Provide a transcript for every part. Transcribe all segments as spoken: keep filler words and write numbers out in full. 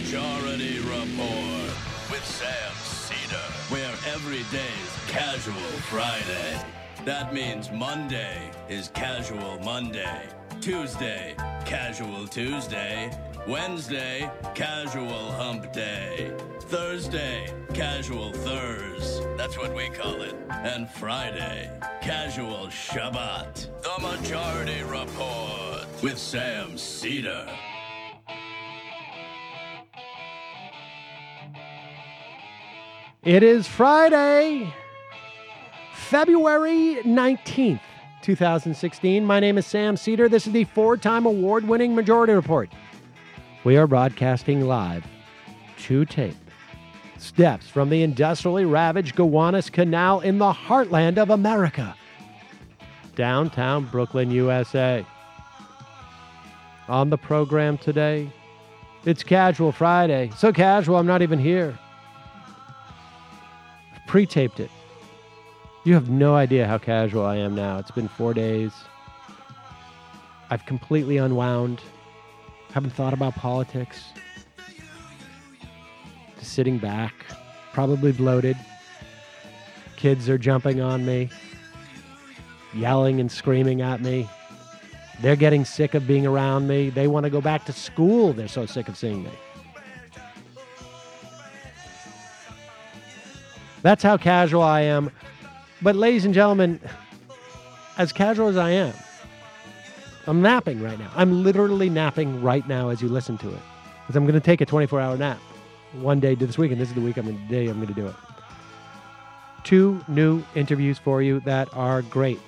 Majority Report with Sam Cedar, where every day's Casual Friday. That means Monday is Casual Monday, Tuesday, Casual Tuesday, Wednesday, Casual Hump Day, Thursday, Casual Thurs, that's what we call it, and Friday, Casual Shabbat. The Majority Report with Sam Cedar. It is Friday, February nineteenth, twenty sixteen. My name is Sam Cedar. This is the four-time award-winning Majority Report. We are broadcasting live to tape. Steps from the industrially ravaged Gowanus Canal in the heartland of America. Downtown Brooklyn, U S A. On the program today, it's Casual Friday. So casual, I'm not even here. Pre-taped it. You have no idea how casual I am now. It's been four days. I've completely unwound. Haven't thought about politics. Just sitting back. Probably bloated. Kids are jumping on me. Yelling and screaming at me. They're getting sick of being around me. They want to go back to school. They're so sick of seeing me. That's how casual I am. But ladies and gentlemen, as casual as I am, I'm napping right now. I'm literally napping right now as you listen to it. Because I'm going to take a twenty-four hour nap. One day this week, and this is the week I'm going to, day I'm going to do it. Two new interviews for you that are great.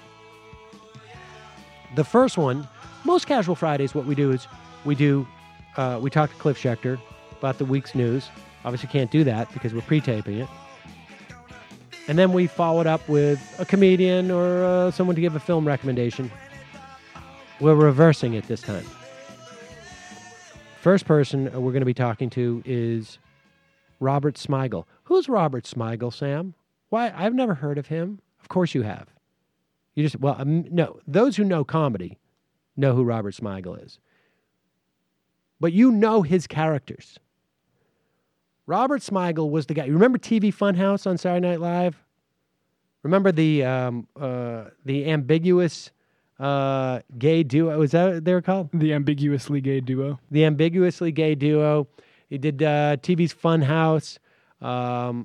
The first one, most Casual Fridays, what we do is we do, uh, we talk to Cliff Schechter about the week's news. Obviously can't do that because we're pre-taping it. And then we followed up with a comedian or uh, someone to give a film recommendation. We're reversing it this time. First person we're going to be talking to is Robert Smigel. Who's Robert Smigel, Sam? Why? I've never heard of him. Of course you have. You just, well, um, no. Those who know comedy know who Robert Smigel is. But you know his characters. Robert Smigel was the guy. You remember T V Funhouse on Saturday Night Live? Remember the um, uh, the ambiguous uh, gay duo? Is that what they were called? The ambiguously gay duo. The ambiguously gay duo. He did uh, T V's Funhouse. Um,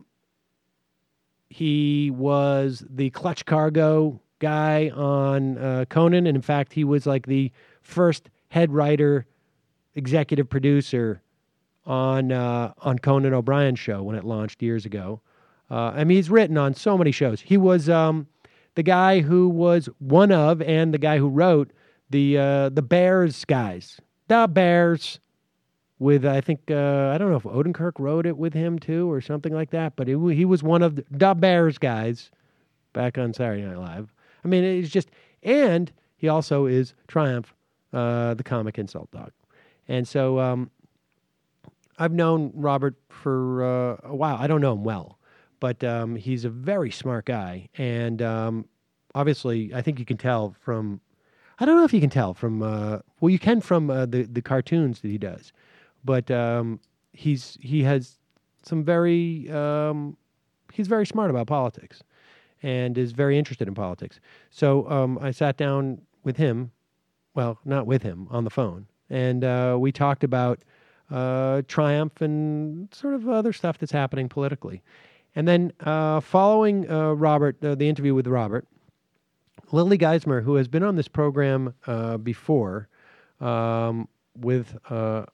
he was the Clutch Cargo guy on uh, Conan, and in fact, he was like the first head writer, executive producer on uh, on Conan O'Brien's show when it launched years ago. Uh, I mean, he's written on so many shows. He was um, the guy who was one of, and the guy who wrote the uh, the Bears guys, the Bears. With I think uh, I don't know if Odenkirk wrote it with him too or something like that, but it, he was one of the, the Bears guys back on Saturday Night Live. I mean, it's just, and he also is Triumph, uh, the comic insult dog, and so. Um, I've known Robert for uh, a while. I don't know him well, but um, he's a very smart guy. And um, obviously, I think you can tell from, I don't know if you can tell from, uh, well, you can from uh, the, the cartoons that he does. But um, he's he has some very, um, he's very smart about politics and is very interested in politics. So um, I sat down with him, well, not with him, on the phone. And uh, we talked about Uh, Triumph and sort of other stuff that's happening politically. And then uh, following uh, Robert, uh, the interview with Robert, Lily Geismer, who has been on this program uh, before um, with uh,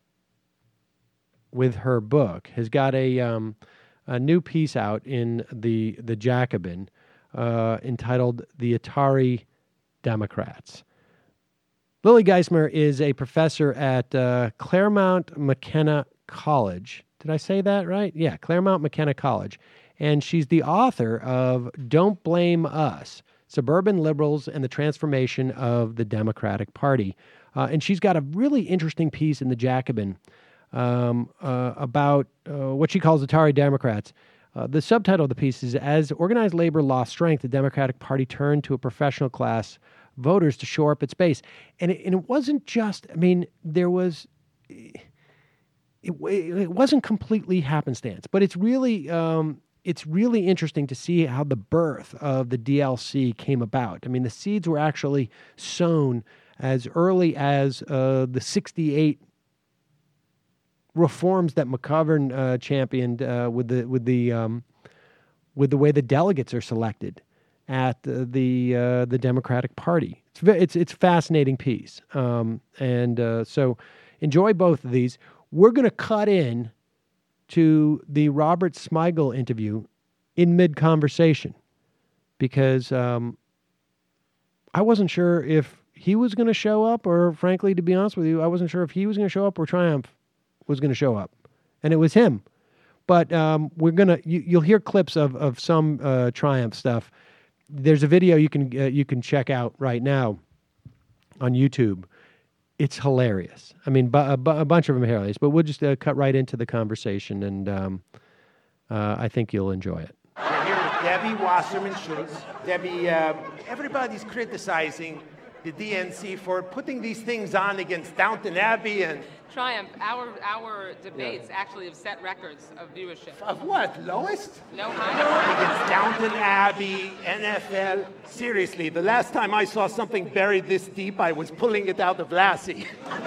with her book, has got a um, a new piece out in the the Jacobin uh, entitled "The Atari Democrats." Lily Geismer is a professor at uh, Claremont McKenna College. Did I say that right? Yeah, Claremont McKenna College. And she's the author of Don't Blame Us, Suburban Liberals and the Transformation of the Democratic Party. Uh, and she's got a really interesting piece in the Jacobin um, uh, about uh, what she calls Atari Democrats. Uh, the subtitle of the piece is, As Organized Labor Lost Strength, the Democratic Party Turned to a Professional Class Voters to Shore Up its Base. And it, and it wasn't just, I mean, there was, it, it wasn't completely happenstance, but it's really um, it's really interesting to see how the birth of the D L C came about. I mean, the seeds were actually sown as early as uh, the sixty-eight reforms that McGovern uh, championed uh, with the with the um, with the way the delegates are selected at the the, uh, the Democratic Party. It's it's it's a fascinating piece, um, and uh, so enjoy both of these. We're going to cut in to the Robert Smigel interview in mid-conversation because um, I wasn't sure if he was going to show up, or frankly, to be honest with you, I wasn't sure if he was going to show up or Triumph was going to show up, and it was him. But um, we're gonna you, you'll hear clips of of some uh, Triumph stuff. There's a video you can uh, you can check out right now on YouTube. It's hilarious. I mean, bu- a, bu- a bunch of them are hilarious, but we'll just uh, cut right into the conversation, and um, uh, I think you'll enjoy it. We're here with Debbie Wasserman Schultz. Debbie, uh, everybody's criticizing the D N C for putting these things on against Downton Abbey and... Triumph, our our debates yeah. actually have set records of viewership. Of what? Lowest? No higher. Against Downton Abbey, N F L. Seriously, the last time I saw something buried this deep, I was pulling it out of Lassie.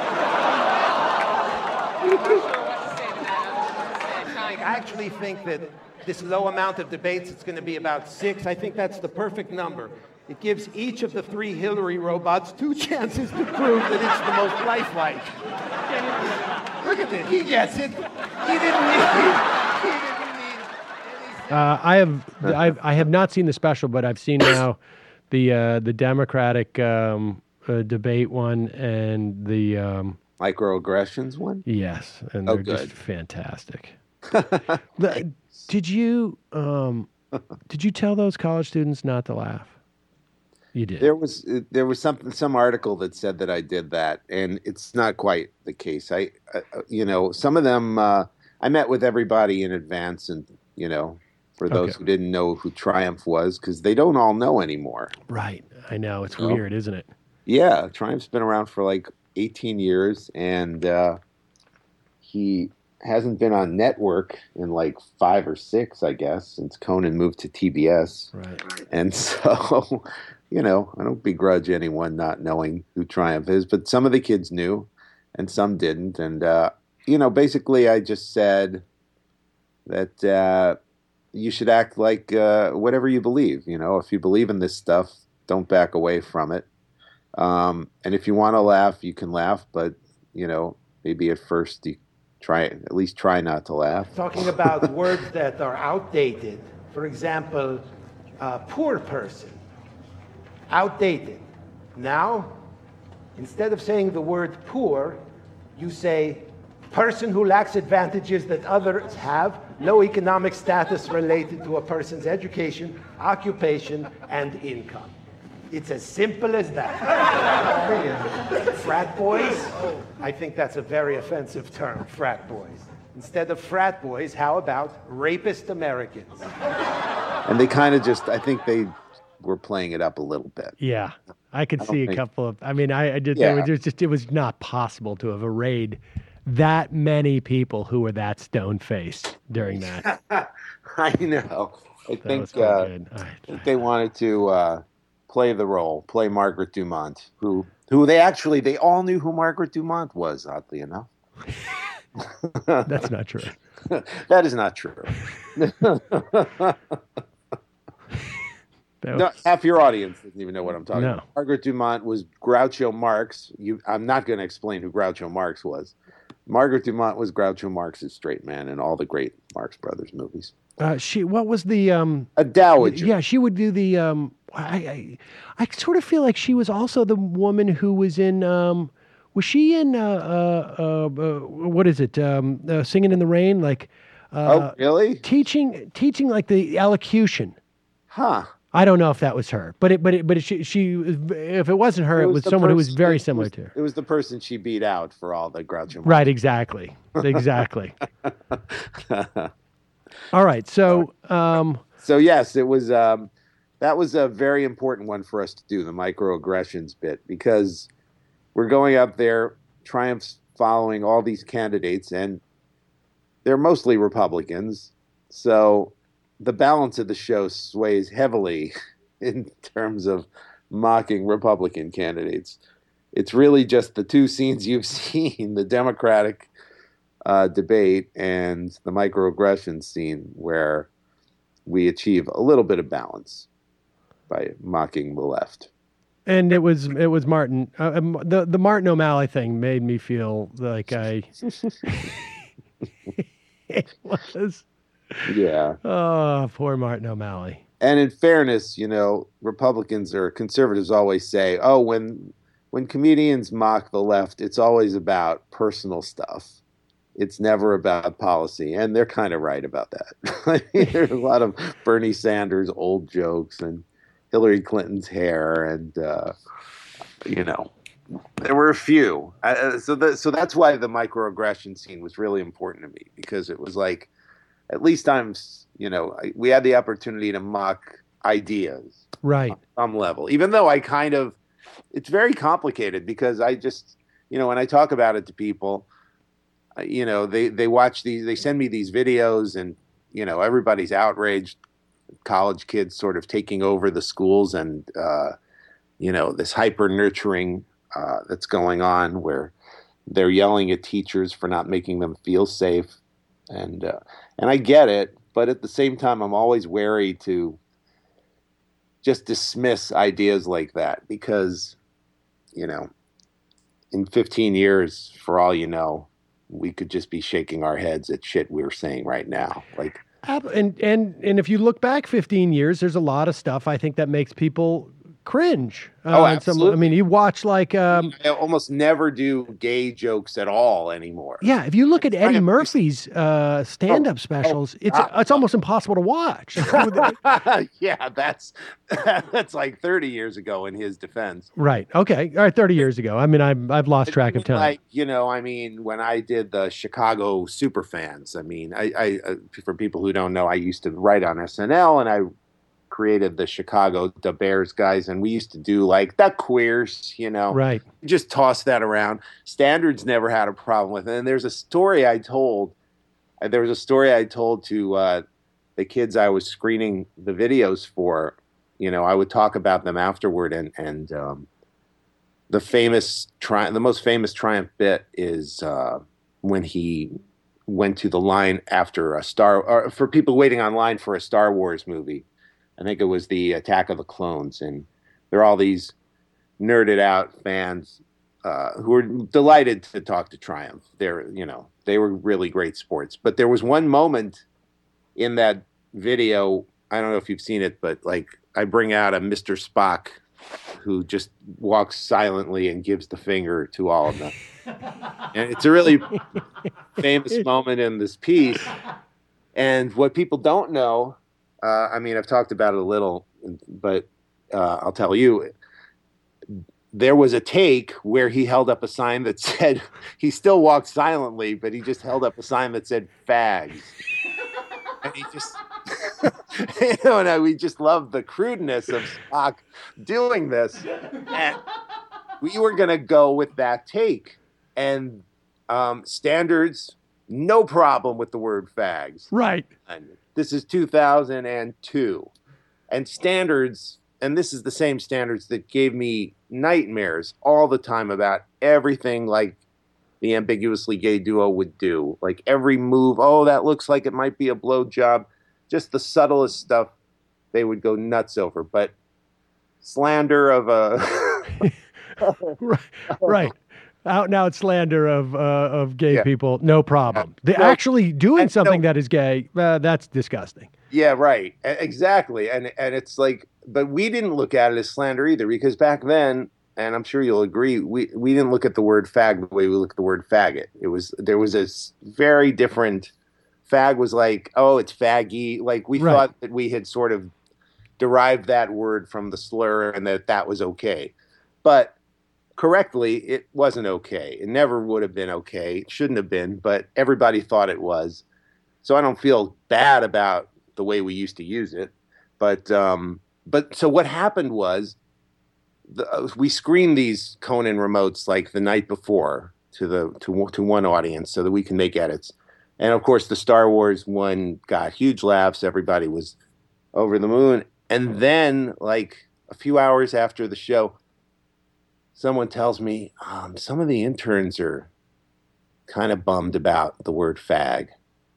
I'm not sure what to say to that. I actually think that this low amount of debates, it's going to be about six. I think that's the perfect number. It gives each of the three Hillary robots two chances to prove that it's the most lifelike. Look at this. He gets it. He didn't need, he didn't need uh, I have I've, I have not seen the special, but I've seen now the uh, the Democratic um, uh, debate one and the um, microaggressions one. Yes, and oh, they're good. just fantastic. the, did you um, did you tell those college students not to laugh? You did. There was there was something some article that said that I did that, and it's not quite the case. I, uh, you know, some of them uh, I met with everybody in advance, and you know, for those okay. who didn't know who Triumph was, because they don't all know anymore. Right. I know it's you weird, know? Isn't it? Yeah, Triumph's been around for like eighteen years, and uh, he hasn't been on network in like five or six, I guess, since Conan moved to T B S. Right. And so. You know, I don't begrudge anyone not knowing who Triumph is, but some of the kids knew and some didn't. And, uh, you know, basically I just said that uh, you should act like uh, whatever you believe. You know, if you believe in this stuff, don't back away from it. Um, and if you want to laugh, you can laugh, but, you know, maybe at first you try, at least try not to laugh. Talking about words that are outdated. For example, uh, poor person. Outdated. Now, instead of saying the word poor, you say person who lacks advantages that others have, low economic status related to a person's education, occupation, and income. It's as simple as that. Frat boys? I think that's a very offensive term, frat boys. Instead of frat boys, how about rapist Americans? And they kind of just, I think they were playing it up a little bit. Yeah, I could I see a think, couple of. I mean, I, I did. Yeah. It was just. It was not possible to have arrayed that many people who were that stone faced during that. I know. I That think, was quite uh, good. I think they wanted to uh, play the role, play Margaret Dumont, who who they actually they all knew who Margaret Dumont was. Oddly enough, That's not true. that is not true. That No, was- half your audience doesn't even know what I'm talking No. about. Margaret Dumont was Groucho Marx. You, I'm not going to explain who Groucho Marx was. Margaret Dumont was Groucho Marx's straight man in all the great Marx Brothers movies. Uh, she. What was the? Um, A dowager. yeah, she would do the. Um, I, I. I sort of feel like she was also the woman who was in. Um, was she in? Uh, uh, uh, uh, what is it? Um, uh, Singing in the Rain, like. Uh, Oh, really? Teaching, teaching like the elocution. Huh. I don't know if that was her, but it, but it, but it, she, she, if it wasn't her, it was, the someone who was person- very it similar was- to her. It was the person she beat out for all the Groucho Marx. Right, exactly, exactly. All right, so um, So yes, it was. Um, that was a very important one for us to do, the microaggressions bit, because we're going up there, Triumph's following all these candidates, and they're mostly Republicans, so the balance of the show sways heavily in terms of mocking Republican candidates. It's really just the two scenes you've seen, the Democratic uh, debate and the microaggression scene, where we achieve a little bit of balance by mocking the left. And it was it was Martin. Uh, um, the the Martin O'Malley thing made me feel like I. It was. Yeah. Oh, poor Martin O'Malley. And in fairness, you know, Republicans or conservatives always say, "Oh, when when comedians mock the left, it's always about personal stuff. It's never about policy." And they're kind of right about that. I mean, there's a lot of Bernie Sanders old jokes and Hillary Clinton's hair, and uh, you know, there were a few. Uh, so that so that's why the microaggression scene was really important to me, because it was like, at least I'm, you know, I, we had the opportunity to mock ideas, right, on some level. Even though I kind of, it's very complicated, because I just, you know, when I talk about it to people, uh, you know, they they watch these, they send me these videos, and you know, everybody's outraged. College kids sort of taking over the schools, and uh, you know, this hyper nurturing uh, that's going on, where they're yelling at teachers for not making them feel safe, and uh, and I get it, but at the same time, I'm always wary to just dismiss ideas like that, because you know, in fifteen years, for all you know, we could just be shaking our heads at shit we're saying right now, like. And and and if you look back fifteen years, there's a lot of stuff I think that makes people cringe. Uh, oh, absolutely. Some, I mean, you watch like um, I almost never do gay jokes at all anymore. Yeah, if you look at Eddie Murphy's uh, stand-up oh, specials, oh, it's uh, it's almost impossible to watch. Yeah, that's that's like thirty years ago in his defense. Right. Okay. All right. thirty years ago. I mean, I've I've lost track of time. Like, you know, I mean, when I did the Chicago Superfans, I mean, I, I uh, for people who don't know, I used to write on S N L, and I created the Chicago the Bears guys, and we used to do like the queers, you know, right? Just toss that around. Standards never had a problem with it. And there's a story I told. Uh, there was a story I told to uh, the kids I was screening the videos for. You know, I would talk about them afterward, and and um, the famous tri- the most famous Triumph bit is uh, when he went to the line after a Star or for people waiting online for a Star Wars movie. I think it was the Attack of the Clones, and there are all these nerded out fans uh, who were delighted to talk to Triumph. They're, you know, they were really great sports. But there was one moment in that video, I don't know if you've seen it, but like I bring out a Mister Spock who just walks silently and gives the finger to all of them. And it's a really famous moment in this piece. And what people don't know, Uh, I mean, I've talked about it a little, but uh, I'll tell you, there was a take where he held up a sign that said, he still walked silently, but he just held up a sign that said fags. And he just, you know, and I, we just love the crudeness of Spock doing this. And we were going to go with that take. And um, Standards, no problem with the word fags. Right. And this is two thousand two. And Standards, and this is the same Standards that gave me nightmares all the time about everything like the ambiguously gay duo would do. Like every move, oh, that looks like it might be a blowjob. Just the subtlest stuff they would go nuts over. But slander of a... right. right. Out and out slander of uh, of gay yeah. people, no problem. They're no, actually doing something no, that is gay, uh, that's disgusting. Yeah, right. Exactly. And and it's like, but we didn't look at it as slander either, because back then, and I'm sure you'll agree, we, we didn't look at the word fag the way we look at the word faggot. It was, there was a very different, fag was like, oh, it's faggy. Like we right. thought that we had sort of derived that word from the slur and that that was okay. But correctly, it wasn't okay. It never would have been okay. It shouldn't have been, but everybody thought it was. So I don't feel bad about the way we used to use it. But um, but so what happened was the, uh, we screened these Conan remotes like the night before to the to to one audience so that we can make edits. And of course, the Star Wars one got huge laughs. Everybody was over the moon. And then, like a few hours after the show, someone tells me um, some of the interns are kind of bummed about the word fag.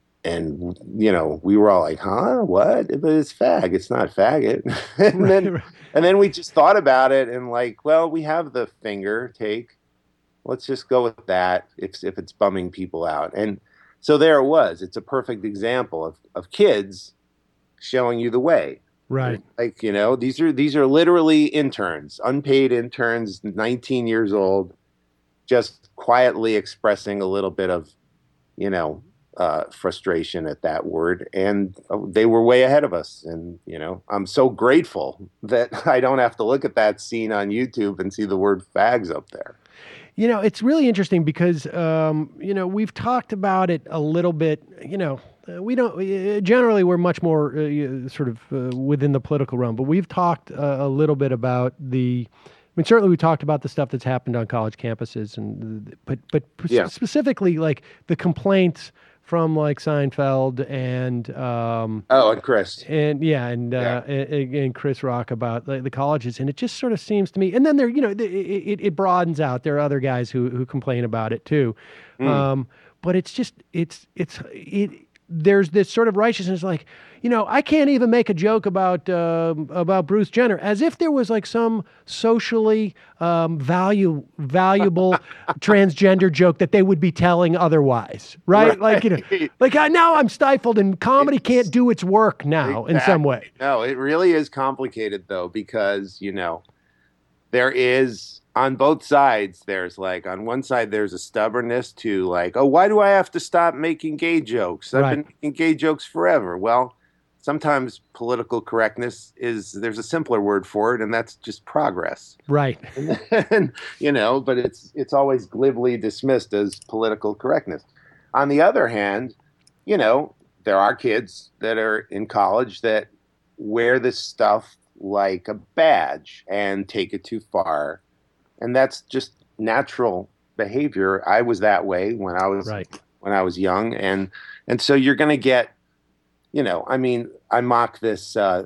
And, you know, we were all like, huh, what? But it's fag. It's not faggot. and Right, then right. and then we just thought about it and like, well, we have the finger take. Let's just go with that if if it's bumming people out. And so there it was. It's a perfect example of, of kids showing you the way. Right. Like, you know, these are these are literally interns, unpaid interns, nineteen years old, just quietly expressing a little bit of, you know, uh, frustration at that word. And they were way ahead of us. And, you know, I'm so grateful that I don't have to look at that scene on YouTube and see the word fags up there. You know, it's really interesting because, um, you know, we've talked about it a little bit, you know, uh, we don't, uh, generally we're much more uh, sort of uh, within the political realm, but we've talked uh, a little bit about the, I mean, certainly we talked about the stuff that's happened on college campuses and, but, but Yeah. specifically like the complaints from like Seinfeld and, um, Oh, and Chris. and yeah, and uh, and, and Chris Rock about the, the colleges, and it just sort of seems to me. And then there, you know, it, it, it broadens out. There are other guys who who complain about it too, Mm. um, but it's just it's it's it. There's this sort of righteousness, like, you know, I can't even make a joke about uh, about Bruce Jenner, as if there was like some socially um, value valuable transgender joke that they would be telling otherwise, right? Right. Like, you know, like I, now I'm stifled, and comedy can't do its work now in some way. Exactly. No, it really is complicated though, because, you know, there is on both sides, there's like, on one side, there's a stubbornness to like, oh, why do I have to stop making gay jokes? I've Right. been making gay jokes forever. Well, sometimes political correctness is, there's a simpler word for it, and that's just progress. Right. And, you know, but it's it's always glibly dismissed as political correctness. On the other hand, you know, there are kids that are in college that wear this stuff like a badge and take it too far. And that's just natural behavior. I was that way when I was Right. when I was young, and and so you're going to get, you know, I mean, I mock this. Uh,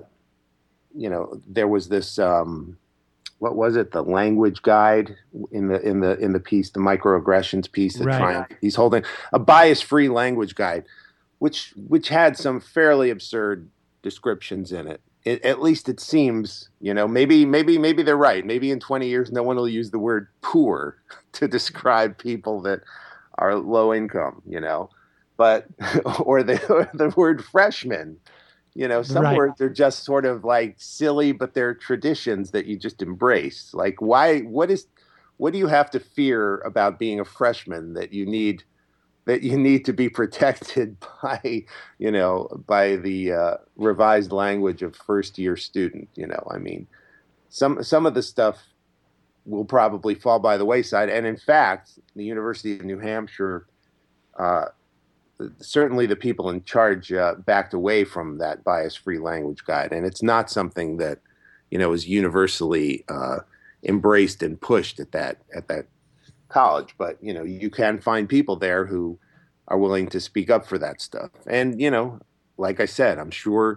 you know, there was this. Um, what was it? The language guide in the in the in the piece, the microaggressions piece that Right. Triumph. He's holding a bias-free language guide, which which had some fairly absurd descriptions in it. It, at least it seems, you know, maybe, maybe, maybe they're right. Maybe in twenty years, no one will use the word poor to describe people that are low income, you know, but, or the, or the word freshman, you know, some Right. words are just sort of like silly, but they're traditions that you just embrace. Like, why, what is, what do you have to fear about being a freshman that you need that you need to be protected by, you know, by the uh, revised language of first year student? You know, I mean, some some of the stuff will probably fall by the wayside. And in fact, the University of New Hampshire, uh, certainly the people in charge uh, backed away from that bias-free language guide. And it's not something that, you know, is universally uh, embraced and pushed at that at that college, but you know, you can find people there who are willing to speak up for that stuff. And you know, like I said, I'm sure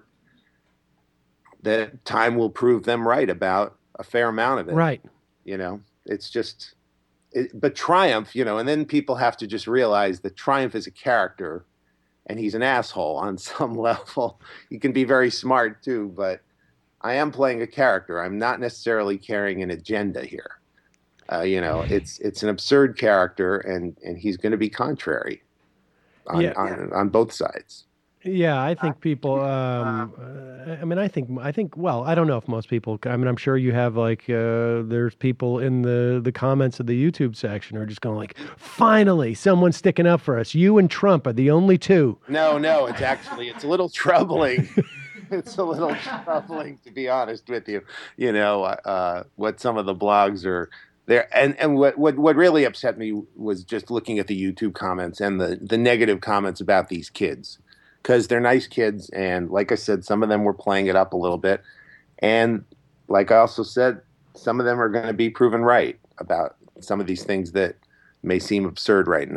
that time will prove them right about a fair amount of it. Right. You know, it's just, it, but Triumph, you know, and then people have to just realize that Triumph is a character, and he's an asshole on some level. He can be very smart too, but I am playing a character. I'm not necessarily carrying an agenda here. Uh, you know, it's it's an absurd character, and, and he's going to be contrary on, Yeah. on on both sides. Yeah, I think people. Um, uh, I mean, I think. I think. Well, I don't know if most people. I mean, I'm sure you have like. Uh, there's people in the the comments of the YouTube section who are just going like, "Finally, someone's sticking up for us. You and Trump are the only two." No, no, it's actually it's a little troubling. It's a little troubling, to be honest with you. You know, uh, what some of the blogs are there, and and what, what what really upset me was just looking at the YouTube comments and the the negative comments about these kids, because they're nice kids, and like I said, some of them were playing it up a little bit, and like I also said, some of them are going to be proven right about some of these things that may seem absurd right now.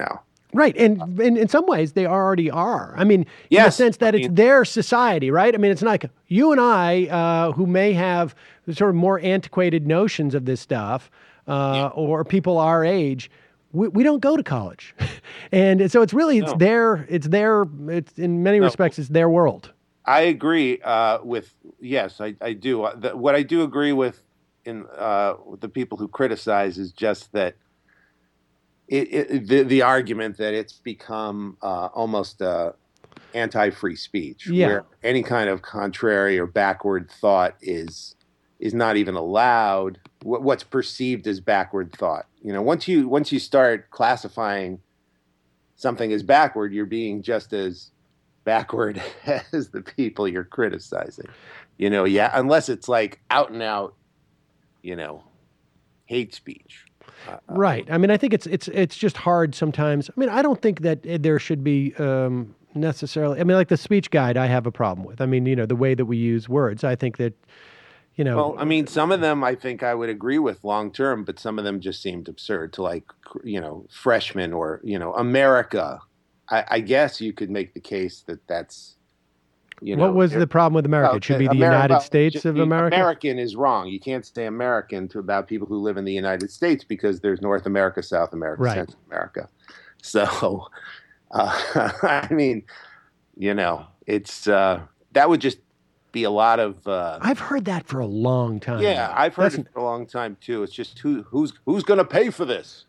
Right, and, and in some ways they already are. I mean, in the Yes, sense that I it's mean- their society, right? I mean, it's not like you and I, uh, who may have sort of more antiquated notions of this stuff, uh, or people our age. We, we don't go to college, and so it's really it's No. their it's their it's in many No. respects it's their world. I agree uh, with yes, I, I do. Uh, the, what I do agree with in uh, with the people who criticize is just that it, it, the the argument that it's become uh, almost uh, anti-free speech, Yeah. where any kind of contrary or backward thought is is not even allowed. What, what's perceived as backward thought, you know, once you once you start classifying something as backward, you're being just as backward as the people you're criticizing. You know, yeah, unless it's like out and out, you know, hate speech. Uh, Right. I mean, I think it's it's it's just hard sometimes. I mean, I don't think that there should be um, necessarily. I mean, like the speech guide, I have a problem with. I mean, you know, the way that we use words. I think that, you know, Well, I mean, some of them I think I would agree with long term, but some of them just seemed absurd to, like, you know, freshmen or, you know, America. I, I guess you could make the case that that's, you know. what was the problem with America? It should be the Ameri- United well, States just of the America. American is wrong. You can't say American to about people who live in the United States because there's North America, South America, Right. Central America. So, uh, I mean, you know, it's uh, that would just be a lot of. Uh, I've heard that for a long time. yeah, now. I've heard That's- it for a long time too. It's just who who's who's going to pay for this?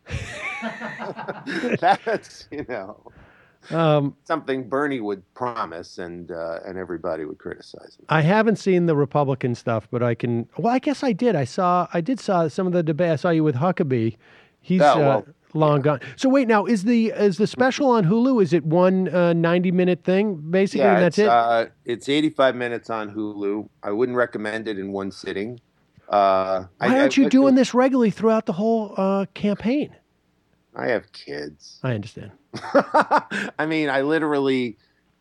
That's, you know, Um, something Bernie would promise, and uh, and everybody would criticize him. I haven't seen the Republican stuff, but I can. Well, I guess I did. I saw. I did saw some of the debate. I saw you with Huckabee. He's Oh, well, uh, long gone. So wait, now is the is the special on Hulu? Is it one uh, ninety minute thing basically? Yeah, and that's it's, it. Uh, it's eighty-five minutes on Hulu. I wouldn't recommend it in one sitting. Uh, Why I, aren't I, you doing this regularly throughout the whole uh, campaign? I have kids. I understand. I mean, I literally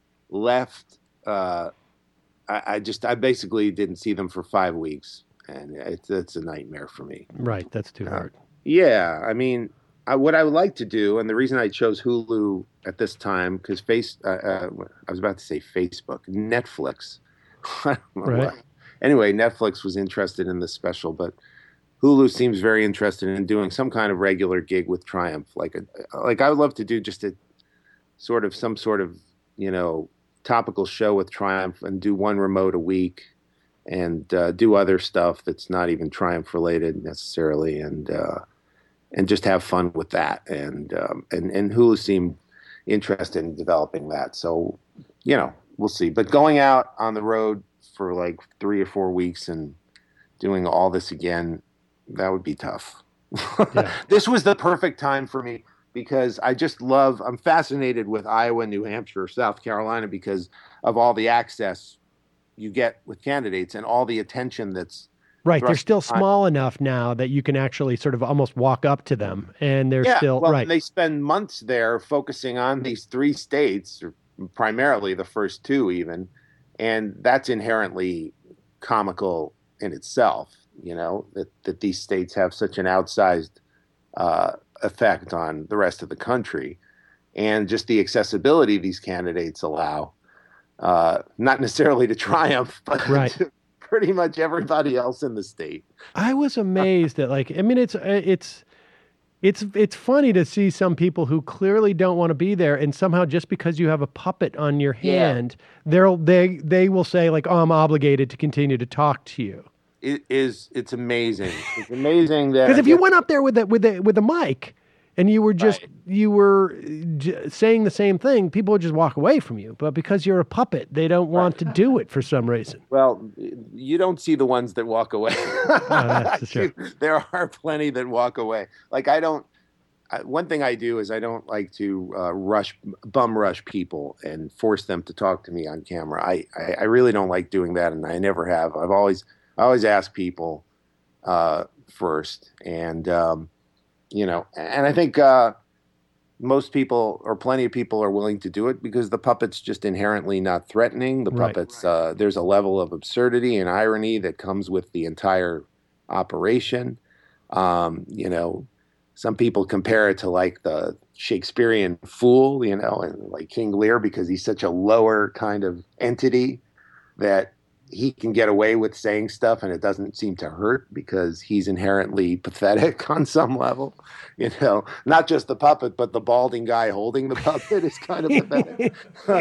left. Uh, I, I just, I basically didn't see them for five weeks, and it's it's a nightmare for me. Right, that's too hard. Yeah, I mean, I, what I would like to do, and the reason I chose Hulu at this time, because face, uh, uh, I was about to say Facebook, Netflix. I don't know Right. why. Anyway, Netflix was interested in this special, but Hulu seems very interested in doing some kind of regular gig with Triumph. Like, a, like I would love to do just a sort of some sort of, you know, topical show with Triumph and do one remote a week and uh, do other stuff that's not even Triumph related necessarily, and uh, and just have fun with that. And um, and and Hulu seemed interested in developing that. So, you know, we'll see. But going out on the road for like three or four weeks and doing all this again, that would be tough. Yeah. This was the perfect time for me because I just love, I'm fascinated with Iowa, New Hampshire, South Carolina because of all the access you get with candidates and all the attention that's Right, they're thrust still on- small enough now that you can actually sort of almost walk up to them, and they're yeah, still well, right. they spend months there focusing on these three states, or primarily the first two even, and that's inherently comical in itself, you know, that, that these states have such an outsized uh, effect on the rest of the country, and just the accessibility these candidates allow, uh, not necessarily to Triumph, but Right. to pretty much everybody else in the state. I was amazed at like I mean it's uh, it's it's it's funny to see some people who clearly don't want to be there, and somehow just because you have a puppet on your Yeah. hand, they'll they they will say like, "Oh, I'm obligated to continue to talk to you." It is, it's amazing. It's amazing that Because if I you guess- went up there with a, with a, with a mic and you were just Right. you were j- saying the same thing, people would just walk away from you. But because you're a puppet, they don't want to do it for some reason. Well, you don't see the ones that walk away. Oh, that's true. There are plenty that walk away. Like I don't. I, one thing I do is I don't like to uh, rush, bum rush people and force them to talk to me on camera. I, I, I really don't like doing that, and I never have. I've always I always ask people uh, first, and um, you know, and I think uh, most people or plenty of people are willing to do it because the puppet's just inherently not threatening. The Right. puppets, uh, there's a level of absurdity and irony that comes with the entire operation. Um, you know, some people compare it to like the Shakespearean fool, you know, and like King Lear, because he's such a lower kind of entity that he can get away with saying stuff and it doesn't seem to hurt because he's inherently pathetic on some level. You know, not just the puppet, but the balding guy holding the puppet is kind of pathetic,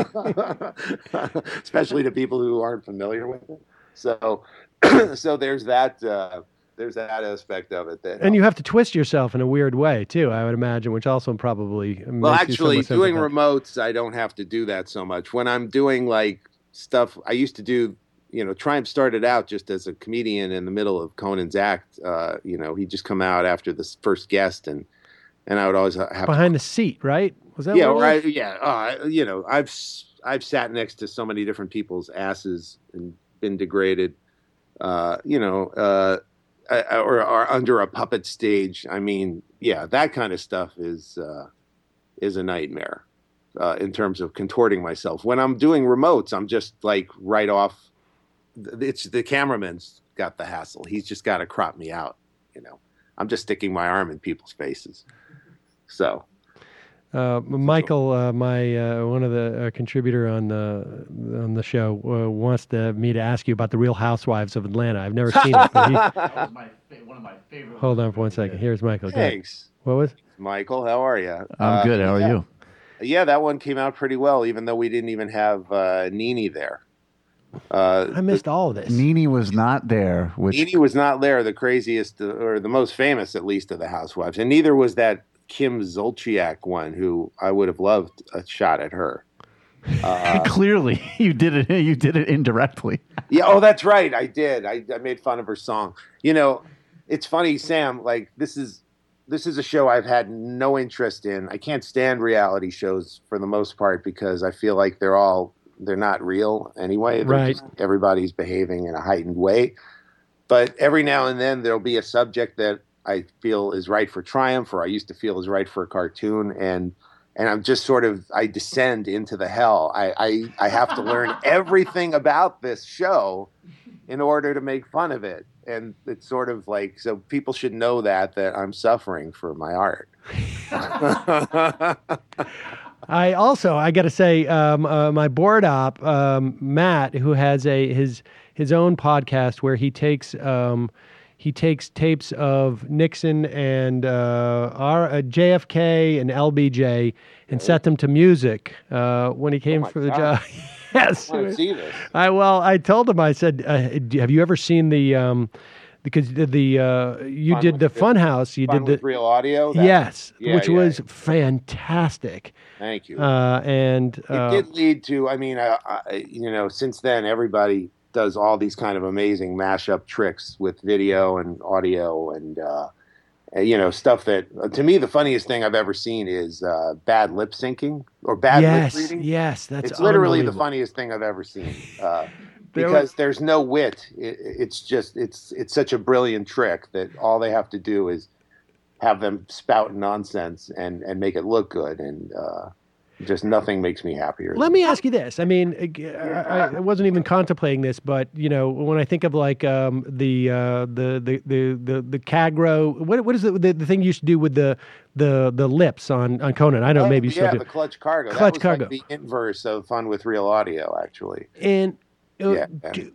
especially to people who aren't familiar with it. So, so there's that. Uh, There's that aspect of it. That and you have to twist yourself in a weird way too, I would imagine, which also probably well, makes you actually, somewhat doing sympathetic. remotes, I don't have to do that so much. When I'm doing like stuff, I used to do. You know, Triumph started out just as a comedian in the middle of Conan's act. Uh, you know, he'd just come out after the first guest, and and I would always have Behind to, the seat, right? Was that yeah, what it right, was? yeah. Uh, you know, I've s- I've sat next to so many different people's asses and been degraded. Uh, you know. Uh, Uh, or, or under a puppet stage. I mean, yeah, that kind of stuff is uh, is a nightmare uh, in terms of contorting myself. When I'm doing remotes, I'm just like right off. It's the cameraman's got the hassle. He's just got to crop me out. You know, I'm just sticking my arm in people's faces. So. Uh, Michael, uh, my uh, one of the uh, contributor on the on the show, uh, wants to, me to ask you about the Real Housewives of Atlanta. I've never seen it. But he, That was my fa- one of my favorite. hold on for one second. Here's Michael. Go ahead. Thanks, What was? Michael. How are you? I'm good. How are yeah. you? Yeah, that one came out pretty well, even though we didn't even have uh, Nene there. Uh, I missed all of this. Nene was not there, which Nene was not there, the craziest or the most famous, at least, of the housewives, and neither was that Kim Zolciak one, who I would have loved a shot at her. Uh, clearly you did it. You did it indirectly. yeah, oh, that's right, I did. I, I made fun of her song. You know, it's funny, Sam. Like this is this is a show I've had no interest in. I can't stand reality shows for the most part because I feel like they're all they're not real anyway. They're Right. just, everybody's behaving in a heightened way. But every now and then there'll be a subject that I feel is right for Triumph, or I used to feel is right for a cartoon, and and I'm just sort of I descend into the hell. I I, I have to learn everything about this show in order to make fun of it, and it's sort of like so people should know that that I'm suffering for my art. I also, I got to say, um, uh, my board op, um, Matt, who has a his his own podcast where he takes um, he takes tapes of Nixon and uh, R, uh, J F K and L B J and set them to music uh, when he came my for the God. job. Yes, I want to see this. I well, I told him. I said, uh, "Have you ever seen the?" Um, because the, the uh, you Fun did with the the- Funhouse. You Fun did the with real audio. That- yes, Yeah, which yeah. was fantastic. Thank you. Uh, and It uh, did lead to, I mean, I, I, you know, since then, everybody does all these kind of amazing mashup tricks with video and audio and, uh, you know, stuff that, uh, to me, the funniest thing I've ever seen is uh, bad lip syncing or bad yes, lip reading. yes, that's It's literally the unbelievable. funniest thing I've ever seen uh, There because was- there's no wit. It, it's just, it's, it's such a brilliant trick that all they have to do is have them spout nonsense and, and make it look good. And uh, just nothing makes me happier. Let me ask you this. I mean, I, I wasn't even contemplating this, but you know, when I think of like um, the, uh, the the the the the Kagro, what what is the, the the thing you used to do with the the the lips on on Conan? I don't know, Oh, maybe you still yeah, do. the clutch cargo. Clutch that was cargo. like the inverse of Fun with Real Audio, actually. And uh, Yeah. d-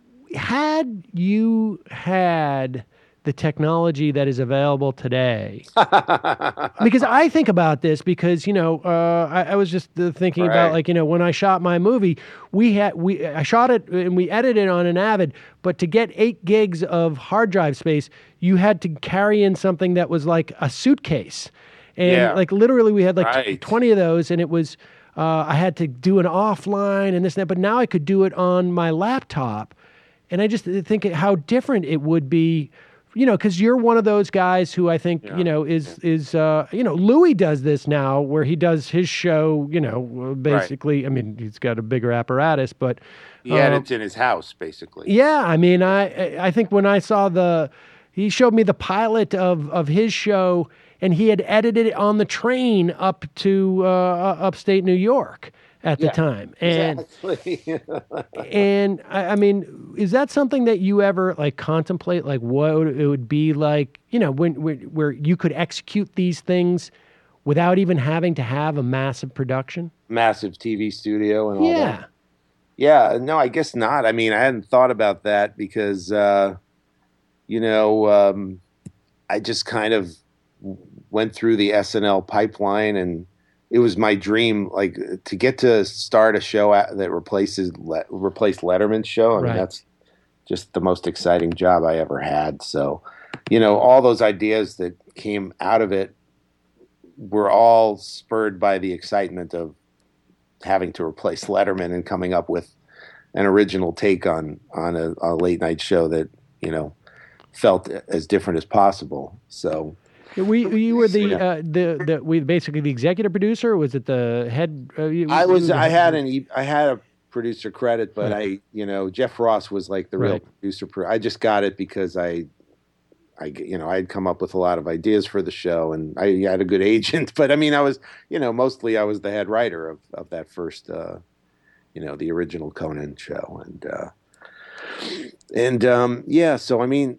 had you had the technology that is available today, because I think about this because, you know, uh, I, I was just uh, thinking about Right. like, you know, when I shot my movie, we had, we, I shot it and we edited it on an Avid, but to get eight gigs of hard drive space, you had to carry in something that was like a suitcase. And Yeah. like literally we had like t- Right. twenty of those and it was, uh, I had to do an offline and this and that, but now I could do it on my laptop. And I just think how different it would be, you know, because you're one of those guys who I think, Yeah. you know, is, is uh, you know, Louis does this now where he does his show, you know, basically, I mean, he's got a bigger apparatus, but. He um, edits in his house, basically. yeah, I mean, I I think when I saw the, he showed me the pilot of, of his show, and he had edited it on the train up to uh, upstate New York at the Yeah, time, and Exactly. and I, I mean, is that something that you ever like contemplate, like what it would be like, you know, when, when where you could execute these things without even having to have a massive production? Massive T V studio and all Yeah. that. Yeah, no, I guess not. I mean, I hadn't thought about that because, uh, you know, um, I just kind of went through the S N L pipeline, and it was my dream, like, to get to start a show that replaces Le- replaced Letterman's show. I mean, Right. that's just the most exciting job I ever had. So, you know, all those ideas that came out of it were all spurred by the excitement of having to replace Letterman and coming up with an original take on on a, a late night show that, you know, felt as different as possible. So We you were the Yeah. uh, the the we basically the executive producer. Or was it the head? Uh, you, I you was the I head- had an e- I had a producer credit, but Right. I you know Jeff Ross was like the real Right. producer. Pro- I just got it because I. I, you know, I had come up with a lot of ideas for the show, and I had a good agent. But I mean, I was, you know, mostly I was the head writer of, of that first, uh, you know, the original Conan show, and uh, and um, yeah. So I mean,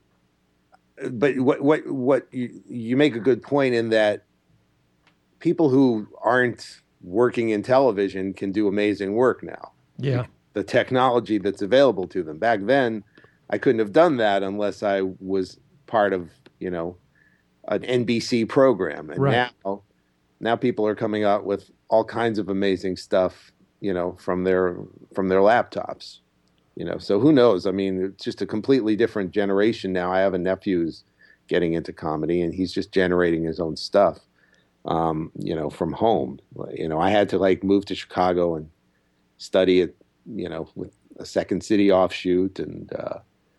but what what what you, you make a good point in that people who aren't working in television can do amazing work now. Yeah. The technology that's available to them. Back then, I couldn't have done that unless I was part of, you know, an N B C program. And Right. now, now people are coming out with all kinds of amazing stuff, you know, from their from their laptops. You know, so who knows? I mean, it's just a completely different generation now. I have a nephew who's getting into comedy, and he's just generating his own stuff, um, you know, from home. You know, I had to like move to Chicago and study it, you know, with a Second City offshoot, and uh,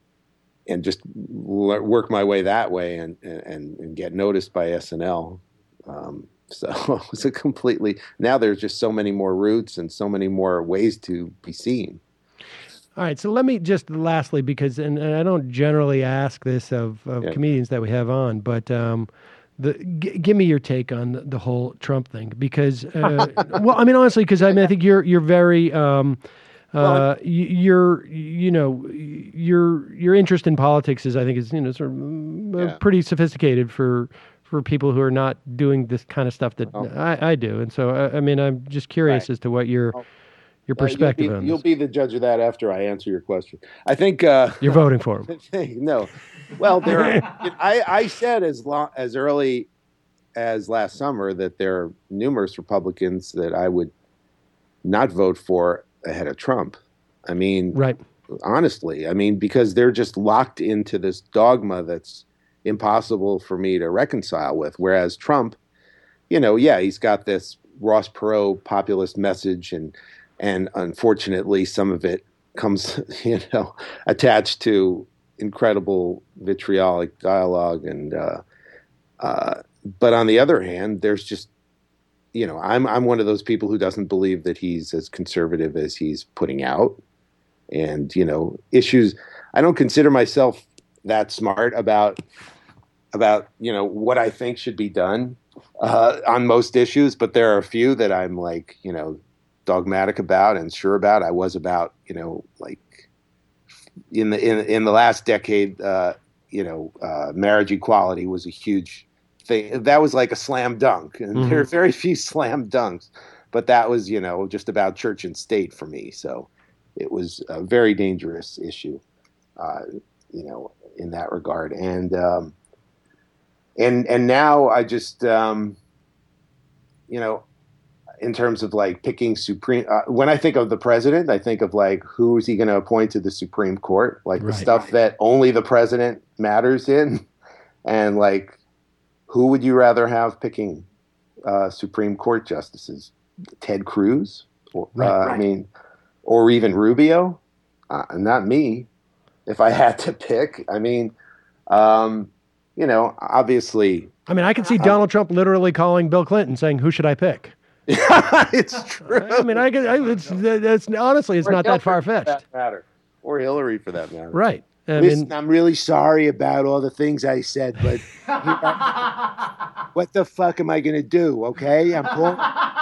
and just l- work my way that way, and and and get noticed by S N L. Um, so it was a completely now. There's just so many more routes and so many more ways to be seen. All right, so let me just lastly, because and, and I don't generally ask this of, of Yeah. comedians that we have on, but um, the g- give me your take on the, the whole Trump thing, because uh, well, I mean honestly, because I mean I think you're you're very um, uh, y- you're you know your your interest in politics is I think is you know sort of mm, uh, Yeah. pretty sophisticated for for people who are not doing this kind of stuff that Oh. I, I do, and so I, I mean I'm just curious Right. as to what your Oh. your Uh, perspective you'll be, on you'll this. be the judge of that after I answer your question. I think uh, You're voting for him. no. Well, there. Are, I I said as long as early as last summer that there are numerous Republicans that I would not vote for ahead of Trump. I mean, Right. honestly, I mean, because they're just locked into this dogma that's impossible for me to reconcile with. Whereas Trump, you know, yeah, he's got this Ross Perot populist message, and and unfortunately, some of it comes, you know, attached to incredible vitriolic dialogue. And uh, uh, but on the other hand, there's just, you know, I'm I'm one of those people who doesn't believe that he's as conservative as he's putting out. And, you know, issues, I don't consider myself that smart about, about, you know, what I think should be done uh, on most issues, but there are a few that I'm like, you know, dogmatic about and sure about. I was about, you know, like in the, in, in the last decade, uh, you know, uh, marriage equality was a huge thing. That was like a slam dunk, and Mhm. there are very few slam dunks, but that was, you know, just about church and state for me. So it was a very dangerous issue, uh, you know, in that regard. And, um, and, and now I just, um, you know, in terms of like picking Supreme, uh, when I think of the president, I think of like, who is he going to appoint to the Supreme Court? Like Right. the stuff that only the president matters in. And like, who would you rather have picking uh, Supreme Court justices? Ted Cruz? Or, Right. uh, I mean, or even Rubio? Uh, not me. If I had to pick, I mean, um, you know, obviously, I mean, I can see Donald Trump literally calling Bill Clinton saying, "Who should I pick?" it's true. I mean, I can. I, it's, it's honestly, it's Or not that Hillary far for fetched, that matter. Or Hillary for that matter. right? I Listen, mean, I'm really sorry about all the things I said, but what the fuck am I going to do? Okay, I'm calling.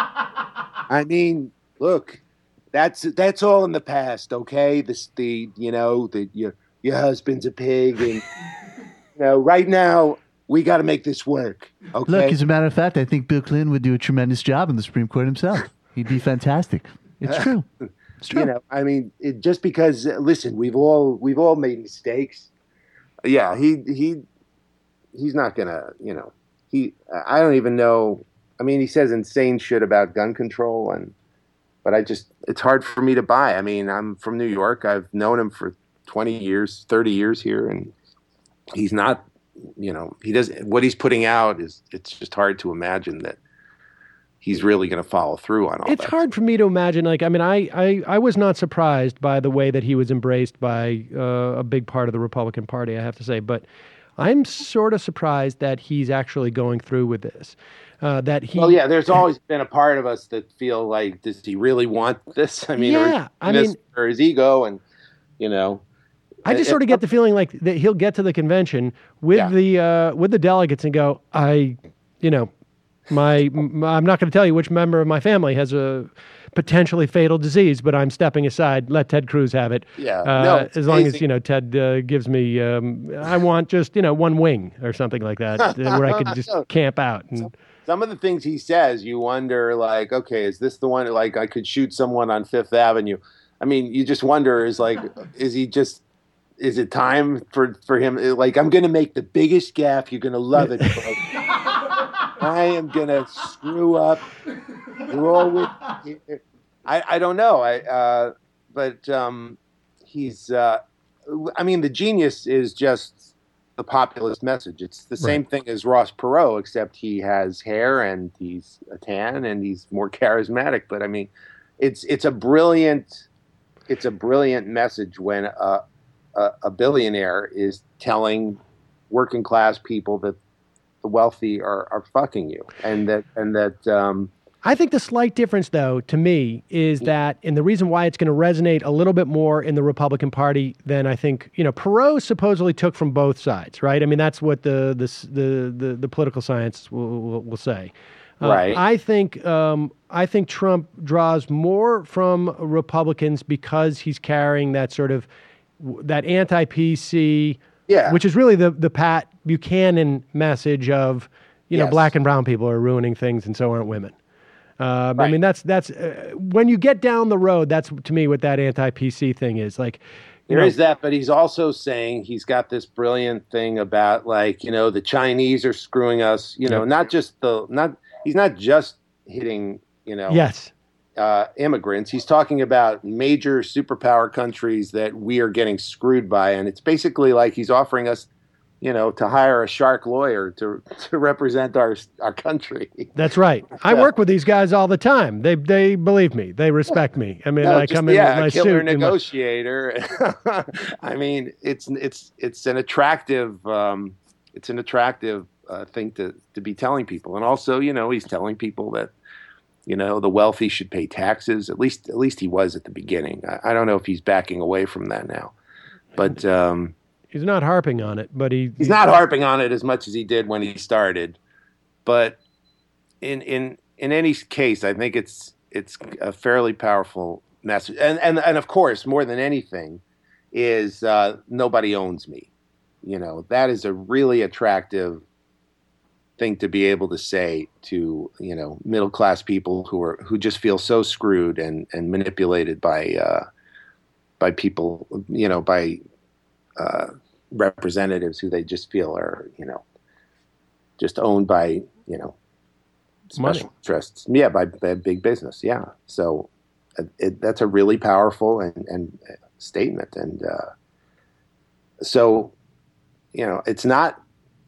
I mean, look, that's that's all in the past. Okay, this the you know the your your husband's a pig, and you know right now we got to make this work. Okay. Look, as a matter of fact, I think Bill Clinton would do a tremendous job in the Supreme Court himself. He'd be fantastic. It's true. It's true. You know, I mean, it, just because, listen, we've all we've all made mistakes. Yeah, he he he's not gonna, you know, he. I don't even know. I mean, he says insane shit about gun control, and but I just it's hard for me to buy. I mean, I'm from New York. I've known him for twenty years, thirty years here, and he's not. You know, he doesn't. What he's putting out is it's just hard to imagine that he's really going to follow through on all it's that. hard for me to imagine. Like, I mean, I, I, I was not surprised by the way that he was embraced by uh, a big part of the Republican Party, I have to say. But I'm sort of surprised that he's actually going through with this. Uh, that he. Well, yeah, there's always been a part of us that feel like, does he really want this? I mean, yeah, or, I mean, or his ego, and you know. I just sort of get the feeling like that he'll get to the convention with Yeah. the uh, with the delegates and go, I, you know, my, my I'm not going to tell you which member of my family has a potentially fatal disease, but I'm stepping aside. Let Ted Cruz have it. Yeah, Uh, no, it's as long as amazing. you know Ted uh, gives me, um, I want just you know one wing or something like that uh, where I can just camp out. And, Some of the things he says, you wonder, like, okay, is this the one? Like, I could shoot someone on Fifth Avenue. I mean, you just wonder, is like, is he just? Is it time for, for him? Like, I'm going to make the biggest gaffe. You're going to love it, folks. I am going to screw up. You're all with I, I don't know. I uh, But um, he's, uh, I mean, the genius is just the populist message. It's the same Right. thing as Ross Perot, except he has hair and he's a tan and he's more charismatic. But, I mean, it's it's a brilliant, it's a brilliant message when a, a, a billionaire is telling working class people that the wealthy are, are fucking you, and that and that um, I think the slight difference, though, to me, is that, and the reason why it's going to resonate a little bit more in the Republican Party than I think, you know, Perot supposedly took from both sides, right? I mean, that's what the the the the, the political science will, will, will say. Uh, Right. I think um, I think Trump draws more from Republicans because he's carrying that sort of that anti-P C, Yeah. which is really the the Pat Buchanan message of, you know, Yes. black and brown people are ruining things and so aren't women. Uh, I Right. mean, that's that's uh, when you get down the road. That's to me what that anti-P C thing is like. You There know, is that, but he's also saying he's got this brilliant thing about, like, you know, the Chinese are screwing us. You know, Yep. not just the not. He's not just hitting, you know, yes, uh, immigrants. He's talking about major superpower countries that we are getting screwed by, and it's basically like he's offering us, you know, to hire a shark lawyer to to represent our our country. that's right. I Yeah. work with these guys all the time. They they believe me. They respect me. I mean, No, I just- come in yeah, with my killer suit. and my- negotiator. I mean, it's it's it's an attractive um, it's an attractive uh, thing to to be telling people, and also, you know, he's telling people that, you know, the wealthy should pay taxes. At least at least he was at the beginning. I, I don't know if he's backing away from that now, but um, He's not harping on it, but he he's not harping on it as much as he did when he started. But in in in any case, I think it's it's a fairly powerful message, and and and of course, more than anything, is uh, nobody owns me. You know, that is a really attractive thing to be able to say to, you know, middle class people who are who just feel so screwed and and manipulated by uh, by people, you know, by uh, representatives who they just feel are, you know, just owned by, you know, special Money. interests. Yeah, by, by big business. Yeah. So uh, it, that's a really powerful and, and uh, statement. And uh, so, you know, it's not,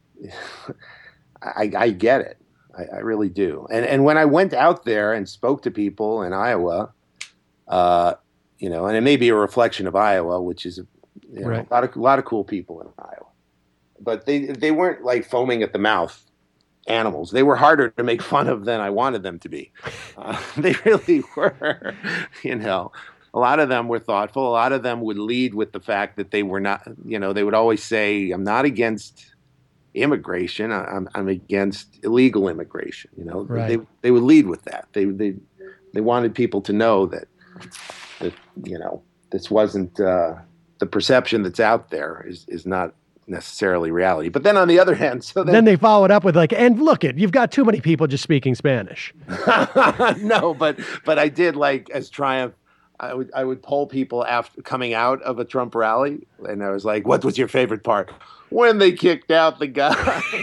I, I get it. I, I really do. And and when I went out there and spoke to people in Iowa, uh, you know, and it may be a reflection of Iowa, which is, you know, Right. a lot of a lot of cool people in Iowa, but they they weren't like foaming at the mouth animals. They were harder to make fun of than I wanted them to be. Uh, they really were. You know, a lot of them were thoughtful. A lot of them would lead with the fact that they were not. You know, they would always say, "I'm not against immigration. I- I'm I'm against illegal immigration." You know, Right. they they would lead with that. They they they wanted people to know that that you know this wasn't uh, the perception that's out there is is not necessarily reality. But then on the other hand, so then, then they followed up with like, and look it, you've got too many people just speaking Spanish. no, but but I did like as Triumph. I would I would poll people after coming out of a Trump rally, and I was like, "What was your favorite part?" When they kicked out the guy.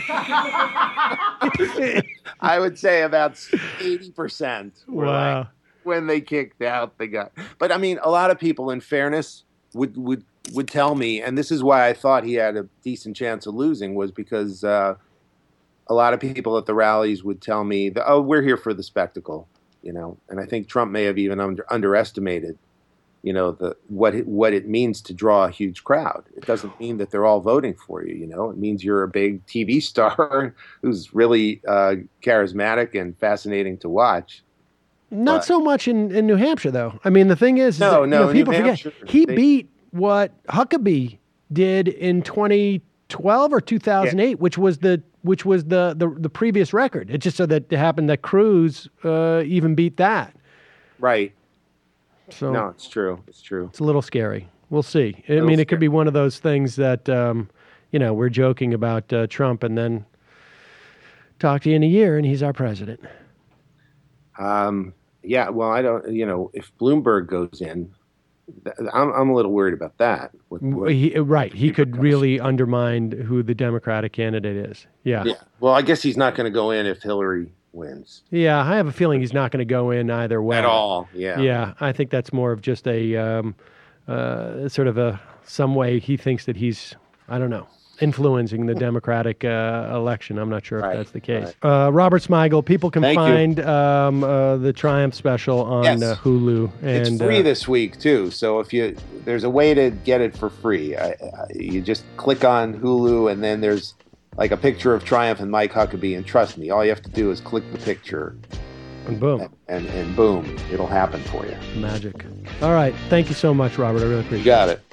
I would say about eighty percent were Wow. like, when they kicked out the guy. But I mean, a lot of people, in fairness, would would would tell me, and this is why I thought he had a decent chance of losing, was because uh, a lot of people at the rallies would tell me, that, "Oh, we're here for the spectacle." You know, and I think Trump may have even under, underestimated, you know, the what it, what it means to draw a huge crowd. It doesn't mean that they're all voting for you. You know, it means you're a big T V star who's really uh, charismatic and fascinating to watch. Not But- so much in, in New Hampshire, though. I mean, the thing is, is No, that, you no, know, New people forget Hampshire, he they- beat what Huckabee did in twenty twelve or two thousand eight, which was the which was the, the the previous record. It just so that it happened that Cruz uh, even beat that. Right. So No, it's true. It's true. it's a little scary. We'll see. I Little mean, it could scary. be one of those things that um, you know we're joking about uh, Trump, and then talk to you in a year, and he's our president. Um, yeah. Well, I don't. You know, if Bloomberg goes in, th- I'm I'm a little worried about that. What, what- He, right. He could repercussions. really undermine who the Democratic candidate is. Yeah. Yeah. Well, I guess he's not going to go in if Hillary wins Yeah, I have a feeling he's not going to go in either way. at all. Yeah. Yeah, I think that's more of just a um, uh, sort of a some way he thinks that he's, I don't know, influencing the Democratic uh, election. I'm not sure if Right, that's the case. Uh, Robert Smigel, people can Thank you. find um, uh, the Triumph special on Yes. uh, Hulu. And, It's free uh, this week too. So if you there's a way to get it for free. I, I, you just click on Hulu, and then there's like a picture of Triumph and Mike Huckabee. And trust me, all you have to do is click the picture, and boom, and and boom, it'll happen for you. magic. All right. Thank you so much, Robert. I really You appreciate it. got it.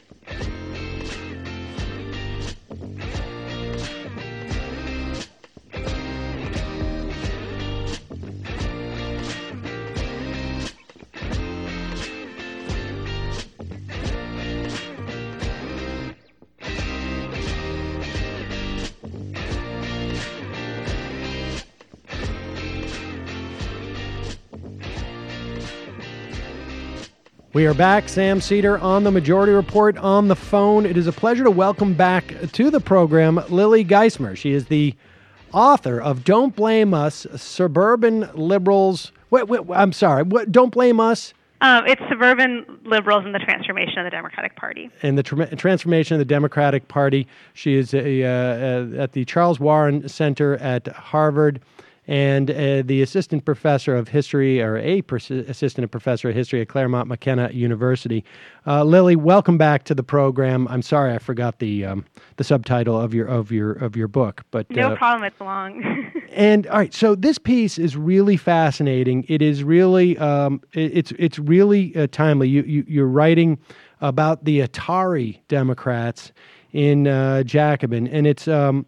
We are back. Sam Cedar on the Majority Report on the phone. It is a pleasure to welcome back to the program Lily Geismer. She is the author of Don't Blame Us, Suburban Liberals. Wait, wait, I'm sorry. What, Don't Blame Us Um, it's Suburban Liberals and the Transformation of the Democratic Party. and the tra- Transformation of the Democratic Party. She is a, uh, at the Charles Warren Center at Harvard and uh, the assistant professor of history, or a pers- assistant professor of history at Claremont McKenna University. Uh, Lily, welcome back to the program. I'm sorry I forgot the um, the subtitle of your of your of your book, but No uh, problem, it's long. and all right, so this piece is really fascinating. It is really um, it, it's it's really uh, timely. You, you you're writing about the Atari Democrats in uh, Jacobin, and it's um,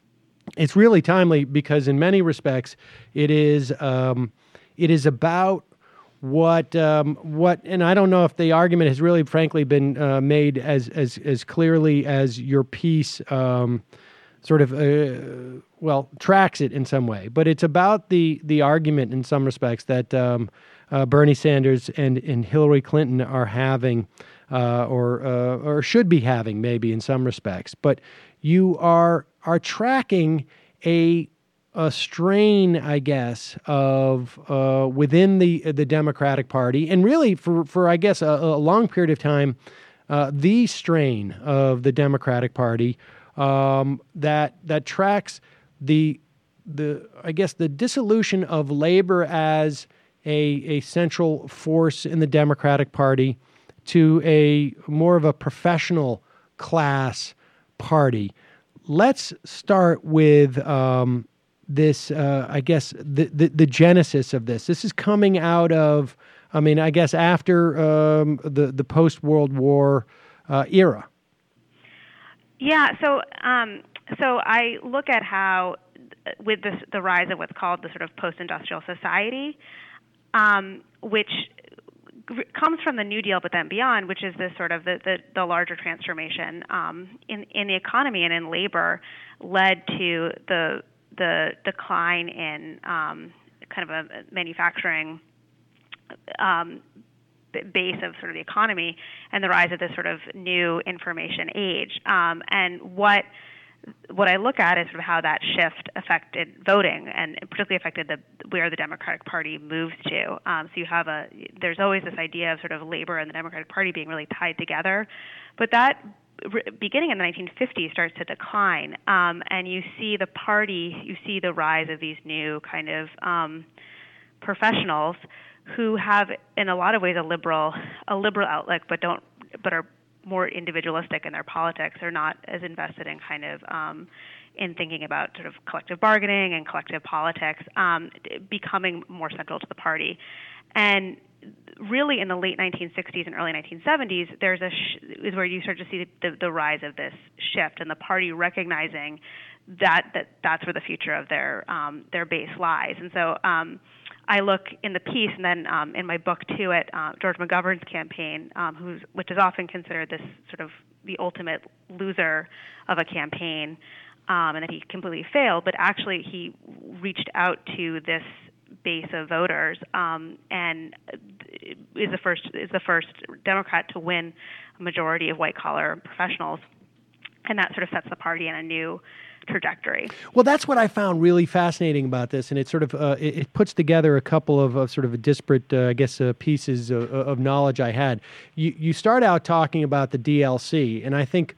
it's really timely because in many respects it is um, it is about what um, what and I don't know if the argument has really frankly been uh, made as as as clearly as your piece um, sort of uh, well tracks it in some way, but it's about the the argument in some respects that um, uh, Bernie Sanders and and Hillary Clinton are having uh, or uh, or should be having maybe in some respects, but you are are tracking a a strain, I guess, of uh, within the the Democratic Party, and really for for I guess a, a long period of time, uh, the strain of the Democratic Party um, that that tracks the the I guess the dissolution of labor as a a central force in the Democratic Party to a more of a professional class party. Let's start with um, this, uh, I guess, the, the, the genesis of this. This is coming out of, I mean, I guess after um, the, the post-World War uh, era. Yeah, so um, so I look at how, with this, the rise of what's called the sort of post-industrial society, um, which comes from the New Deal, but then beyond, which is this sort of the, the, the larger transformation um, in in the economy and in labor, led to the the decline in um, kind of a manufacturing um, base of sort of the economy and the rise of this sort of new information age. Um, and what what I look at is sort of how that shift affected voting, and particularly affected the where the Democratic Party moves to. Um, so you have a there's always this idea of sort of labor and the Democratic Party being really tied together, but that beginning in the nineteen fifties starts to decline, um, and you see the party, you see the rise of these new kind of um, professionals who have, in a lot of ways, a liberal a liberal outlook, but don't but are more individualistic in their politics. They're not as invested in kind of um, in thinking about sort of collective bargaining and collective politics, um, becoming more central to the party. And really, in the late nineteen sixties and early nineteen seventies, there's a sh- is where you start to see the, the rise of this shift, and the party recognizing that that that's where the future of their um, their base lies. And so um, I look in the piece, and then um, in my book too, at uh, George McGovern's campaign, um, who's which is often considered this sort of the ultimate loser of a campaign, um, and that he completely failed. But actually, he reached out to this base of voters, um, and is the first is the first Democrat to win a majority of white collar professionals, and that sort of sets the party in a new trajectory. Well, that's what I found really fascinating about this, and it sort of uh, it, it puts together a couple of, of sort of a disparate, uh, I guess, uh, pieces of, of knowledge I had. You you start out talking about the D L C, and I think.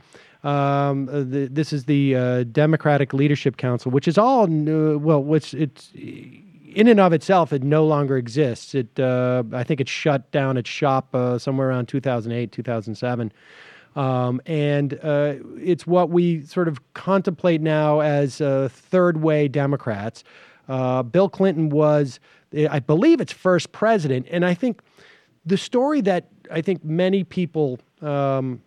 Um, the, this is the uh, Democratic Leadership Council, which is all uh, well, which it's in and of itself, it no longer exists. It uh, I think it shut down its shop uh, somewhere around two thousand eight, two thousand seven. Um, and uh, it's what we sort of contemplate now as uh, third-way Democrats. Uh, Bill Clinton was, I believe, its first president. And I think the story that I think many people, um,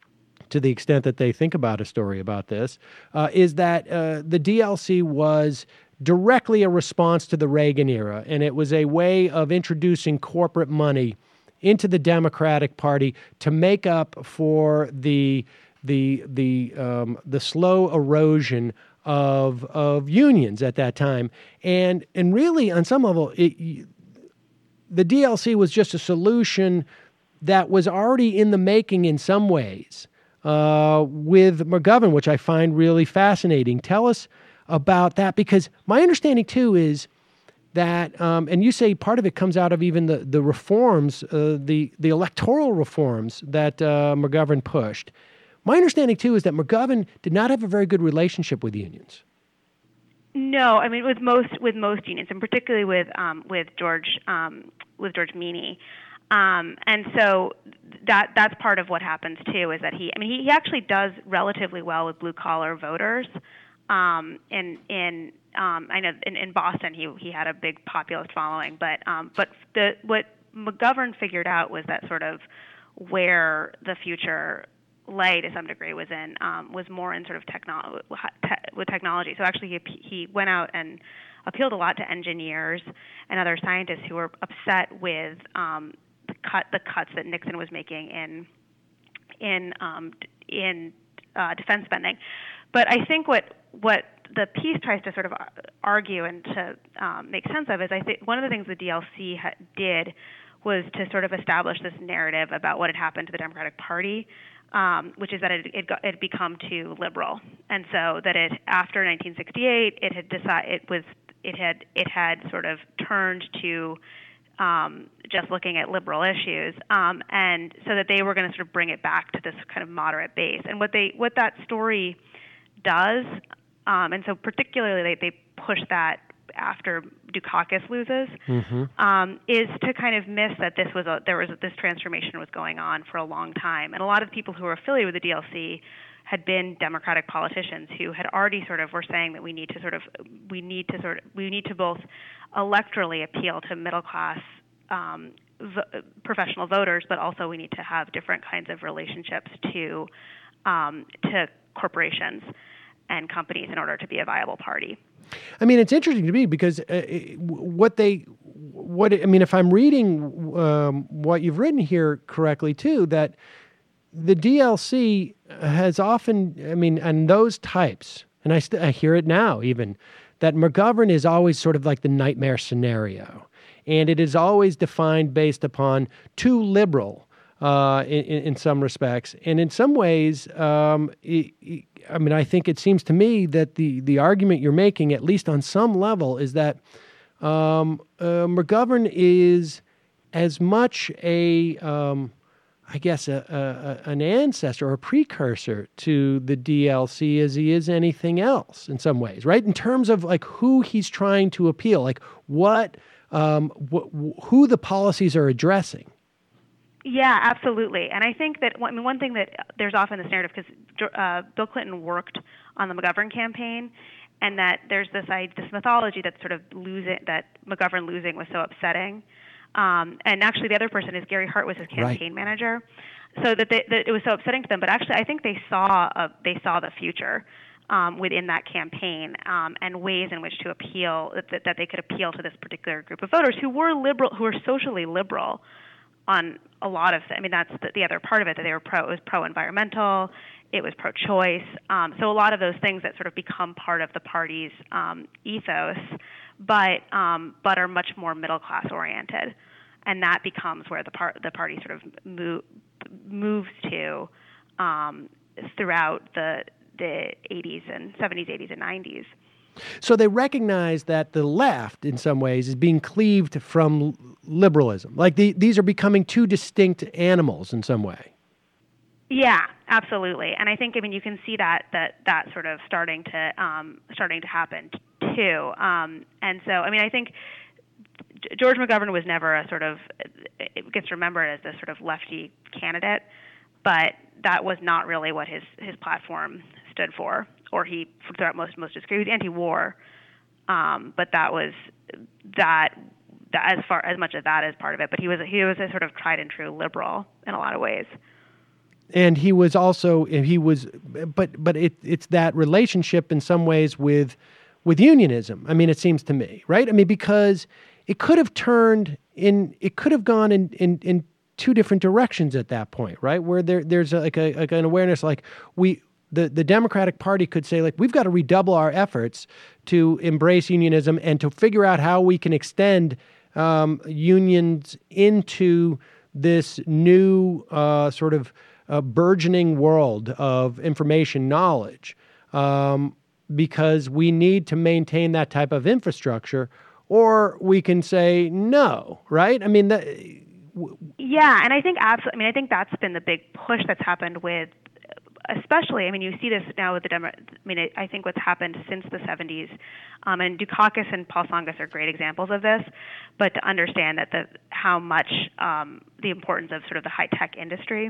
to the extent that they think about a story about this, uh, is that uh, the D L C was directly a response to the Reagan era. And it was a way of introducing corporate money into the Democratic Party to make up for the the the um, the slow erosion of of unions at that time, and and really on some level, it, the D L C was just a solution that was already in the making in some ways uh, with McGovern, which I find really fascinating. Tell us about that, because my understanding too is that, um, and you say part of it comes out of even the the reforms, uh, the the electoral reforms that uh, McGovern pushed. My understanding too is that McGovern did not have a very good relationship with unions. No, I mean with most with most unions, and particularly with um, with George um, with George Meany, um, and so that that's part of what happens too. Is that he, I mean, he, he actually does relatively well with blue collar voters. Um, in in um, I know in, in Boston he he had a big populist following, but um, but the what McGovern figured out was that sort of where the future lay to some degree was in um, was more in sort of techno- te- with technology. So actually he he went out and appealed a lot to engineers and other scientists who were upset with um, the cut the cuts that Nixon was making in in um, in uh, defense spending. But I think what what the piece tries to sort of argue and to um, make sense of is I think one of the things the D L C ha- did was to sort of establish this narrative about what had happened to the Democratic Party, um, which is that it it, got, it had become too liberal, and so that it after nineteen sixty-eight it had decided it was it had it had sort of turned to um, just looking at liberal issues, um, and so that they were going to sort of bring it back to this kind of moderate base. And what they what that story does, um, and so particularly they, they push that after Dukakis loses, mm-hmm. um, is to kind of miss that this was a, there was a, this transformation was going on for a long time, and a lot of people who were affiliated with the D L C had been Democratic politicians who had already sort of were saying that we need to sort of we need to sort of we need to both electorally appeal to middle class um, v- professional voters, but also we need to have different kinds of relationships to um, to corporations and companies in order to be a viable party. I mean, it's interesting to me because uh, what they what I mean, if I'm reading um, what you've written here correctly, too, that the D L C has often, I mean, and those types, and I, st- I hear it now even, that McGovern is always sort of like the nightmare scenario. And it is always defined based upon too liberal uh, in, in some respects. And in some ways, um, it, it, I mean, I think it seems to me that the, the argument you're making, at least on some level, is that um, uh, McGovern is as much a, um, I guess, a, a, an ancestor or a precursor to the D L C as he is anything else in some ways, right? In terms of like who he's trying to appeal, like what, um, wh- who the policies are addressing. Yeah, absolutely. And I think that, I mean, one thing that there's often this narrative, because uh, Bill Clinton worked on the McGovern campaign, and that there's this, I, this mythology that sort of losing, that McGovern losing was so upsetting. Um, and actually, the other person is Gary Hart was his campaign right. manager, so that, they, that it was so upsetting to them. But actually, I think they saw a, they saw the future um, within that campaign um, and ways in which to appeal that, that they could appeal to this particular group of voters who were liberal, who were socially liberal on a lot of. I mean, that's the, the other part of it, that they were pro. It was pro-environmental. It was pro-choice. Um, so a lot of those things that sort of become part of the party's um, ethos, but um, but are much more middle class oriented, and that becomes where the part the party sort of move, moves to um, throughout the the eighties and seventies, eighties, and nineties. So they recognize that the left, in some ways, is being cleaved from liberalism. Like the, these are becoming two distinct animals in some way. Yeah, absolutely. And I think, I mean, you can see that that that sort of starting to um, starting to happen too. Um, and so, I mean, I think George McGovern was never a sort of, it gets remembered as this sort of lefty candidate, but that was not really what his, his platform stood for, or he, throughout most most of his career, he was anti-war, um, but that was that, that as far as much of that as part of it. But he was he was a sort of tried and true liberal in a lot of ways. And he was also he was, but but it it's that relationship in some ways with with unionism. I mean, it seems to me, right? I mean, because it could have turned in, it could have gone in in, in two different directions at that point, right? Where there there's a, like a like an awareness, like we. The, the Democratic Party could say, like, we've got to redouble our efforts to embrace unionism and to figure out how we can extend um, unions into this new uh, sort of uh, burgeoning world of information knowledge, um, because we need to maintain that type of infrastructure, or we can say no, right? I mean, that, w- yeah, and I think absolutely. I mean, I think that's been the big push that's happened with. Especially, I mean, you see this now with the Demo- I mean, I think what's happened since the seventies, um, and Dukakis and Paul Tsongas are great examples of this. But to understand that the how much um, the importance of sort of the high tech industry,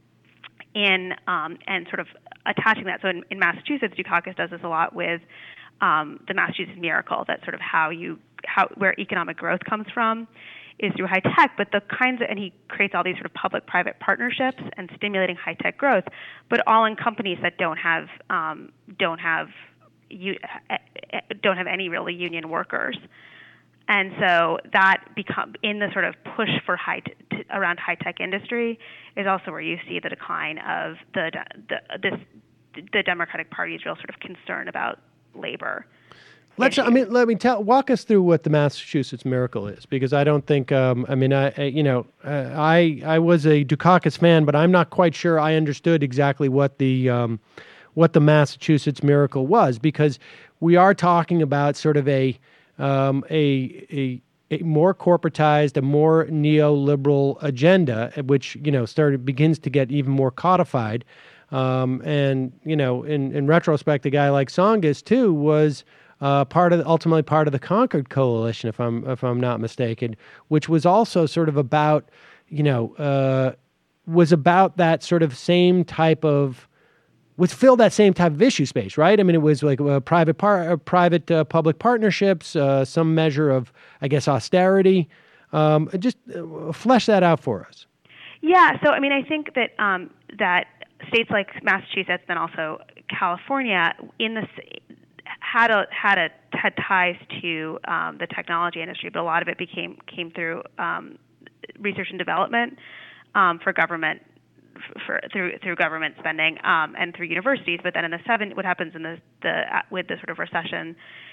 in um, and sort of attaching that. So in, in Massachusetts, Dukakis does this a lot with um, the Massachusetts Miracle. That's sort of how you how where economic growth comes from. Is through high tech, but the kinds of, and he creates all these sort of public-private partnerships and stimulating high tech growth, but all in companies that don't have um, don't have you don't have any really union workers, and so that become in the sort of push for high t- t- around high tech industry is also where you see the decline of the the this the Democratic Party's real sort of concern about labor. Let's. I mean, let me tell. Walk us through what the Massachusetts Miracle is, because I don't think. Um, I mean, I, I you know, uh, I I was a Dukakis fan, but I'm not quite sure I understood exactly what the um, what the Massachusetts Miracle was, because we are talking about sort of a um, a a. a more corporatized, a more neoliberal agenda, which you know started begins to get even more codified. Um, and you know, in in retrospect, a guy like Tsongas too was. Uh, part of the, ultimately part of the Concord Coalition, if I'm if I'm not mistaken, which was also sort of about, you know, uh, was about that sort of same type of, was fill that same type of issue space, right? I mean, it was like uh, private par- uh, private uh, public partnerships, uh, some measure of, I guess, austerity. Um, just uh, flesh that out for us. Yeah, so I mean, I think that um, that states like Massachusetts, then also California, in this. had a had a had ties to um, the technology industry, but a lot of it became came through um, research and development um, for government for through through government spending um, and through universities. But then in the seven, what happens in the the with the sort of recession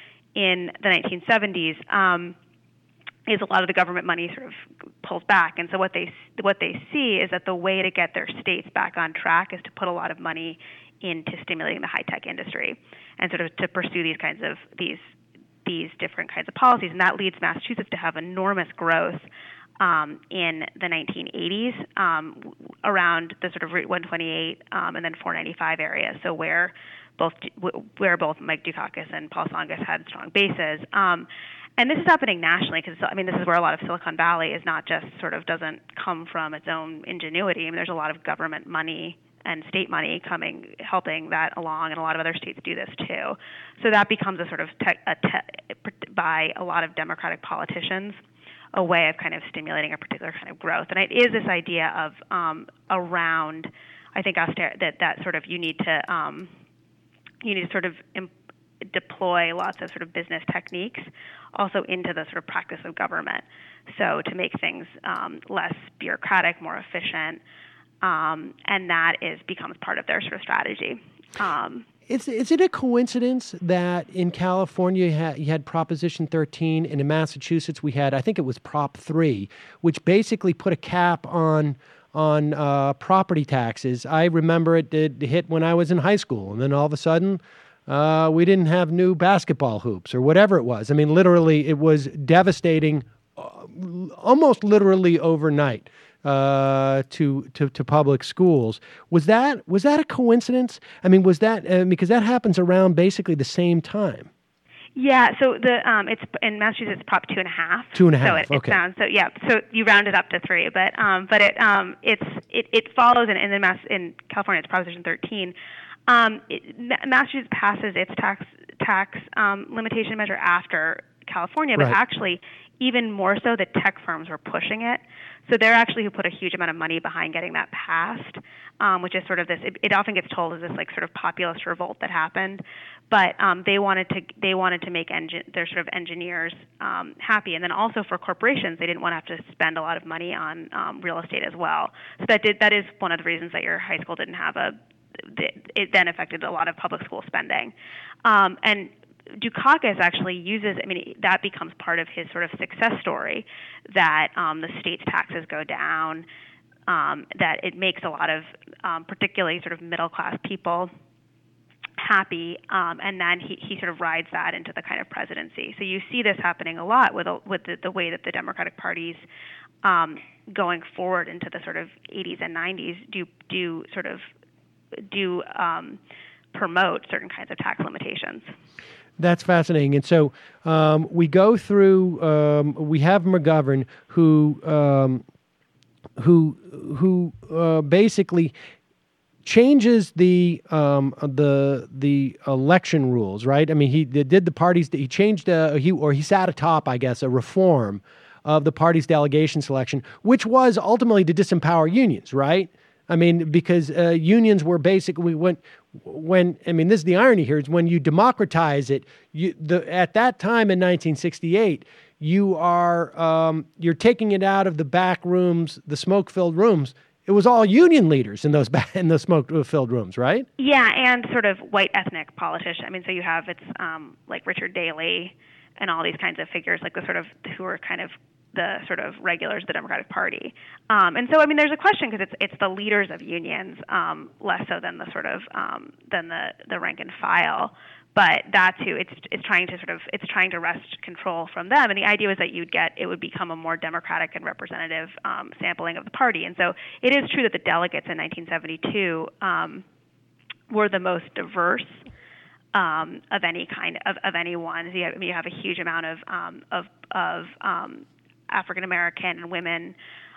in the nineteen seventies um, is a lot of the government money sort of pulls back, and so what they what they see is that the way to get their states back on track is to put a lot of money into stimulating the high tech industry and sort of to pursue these kinds of these these different kinds of policies, and that leads Massachusetts to have enormous growth um, in the nineteen eighties um, around the sort of Route one twenty-eight um, and then four ninety-five area. So where both where both Mike Dukakis and Paul Tsongas had strong bases. Um, And this is happening nationally because, I mean, this is where a lot of Silicon Valley is not just sort of doesn't come from its own ingenuity. I mean, there's a lot of government money and state money coming, helping that along, and a lot of other states do this too. So that becomes a sort of, te- a te- by a lot of Democratic politicians, a way of kind of stimulating a particular kind of growth. And it is this idea of um, around, I think, auster- that, that sort of you need to, um, you need to sort of imp- deploy lots of sort of business techniques also into the sort of practice of government. So to make things um, less bureaucratic, more efficient, um, and that is becomes part of their sort of strategy. Um, Is, is it a coincidence that in California you had, you had Proposition thirteen, and in Massachusetts we had, I think it was Prop three, which basically put a cap on on uh, property taxes? I remember it did hit when I was in high school, and then all of a sudden uh, we didn't have new basketball hoops or whatever it was. I mean, literally, it was devastating, uh, almost literally overnight. Uh, to, to to public schools. Was that was that a coincidence? I mean, was that uh, because that happens around basically the same time? Yeah. So the um, it's in Massachusetts, Prop two and a half. Two and a half. So it, it okay. sounds so yeah. So you round it up to three, but um, but it um, it's it, it follows in in, the Mass, in California. It's Proposition thirteen. Um, it, Massachusetts passes its tax tax um, limitation measure after California, but Right. actually even more so, the tech firms were pushing it. So they're actually who put a huge amount of money behind getting that passed, um, which is sort of this. It, it often gets told as this like sort of populist revolt that happened, but um, they wanted to they wanted to make engine their sort of engineers um, happy, and then also for corporations, they didn't want to have to spend a lot of money on um, real estate as well. So that did that is one of the reasons that your high school didn't have a. It then affected a lot of public school spending, um, and. Dukakis actually uses, I mean, that becomes part of his sort of success story, that um, the state's taxes go down, um, that it makes a lot of um, particularly sort of middle-class people happy, um, and then he, he sort of rides that into the kind of presidency. So you see this happening a lot with, a, with the, the way that the Democratic parties um, going forward into the sort of eighties and nineties do, do sort of do um, promote certain kinds of tax limitations. That's fascinating. And so um, we go through. Um, we have McGovern, who um, who who uh, basically changes the um, the the election rules. Right. I mean, he did the parties. He changed. Uh, he or he sat atop, I guess, a reform of the party's delegation selection, which was ultimately to disempower unions. Right. I mean, because uh, unions were basically when, when I mean, this is the irony here is when you democratize it. You the at that time in nineteen sixty-eight, you are um, you're taking it out of the back rooms, the smoke-filled rooms. It was all union leaders in those back, in those smoke-filled rooms, right? Yeah, and sort of white ethnic politicians. I mean, so you have it's um, like Richard Daley and all these kinds of figures, like the sort of who are kind of the sort of regulars of the Democratic Party. Um, and so, I mean, there's a question because it's it's the leaders of unions, um, less so than the sort of um, than the, the rank and file. But that too, it's it's trying to sort of it's trying to wrest control from them. And the idea was that you'd get it would become a more democratic and representative um, sampling of the party. And so it is true that the delegates in nineteen seventy-two um, were the most diverse um, of any kind of of anyone. So you have, I mean, you have a huge amount of um, of of um, African American and women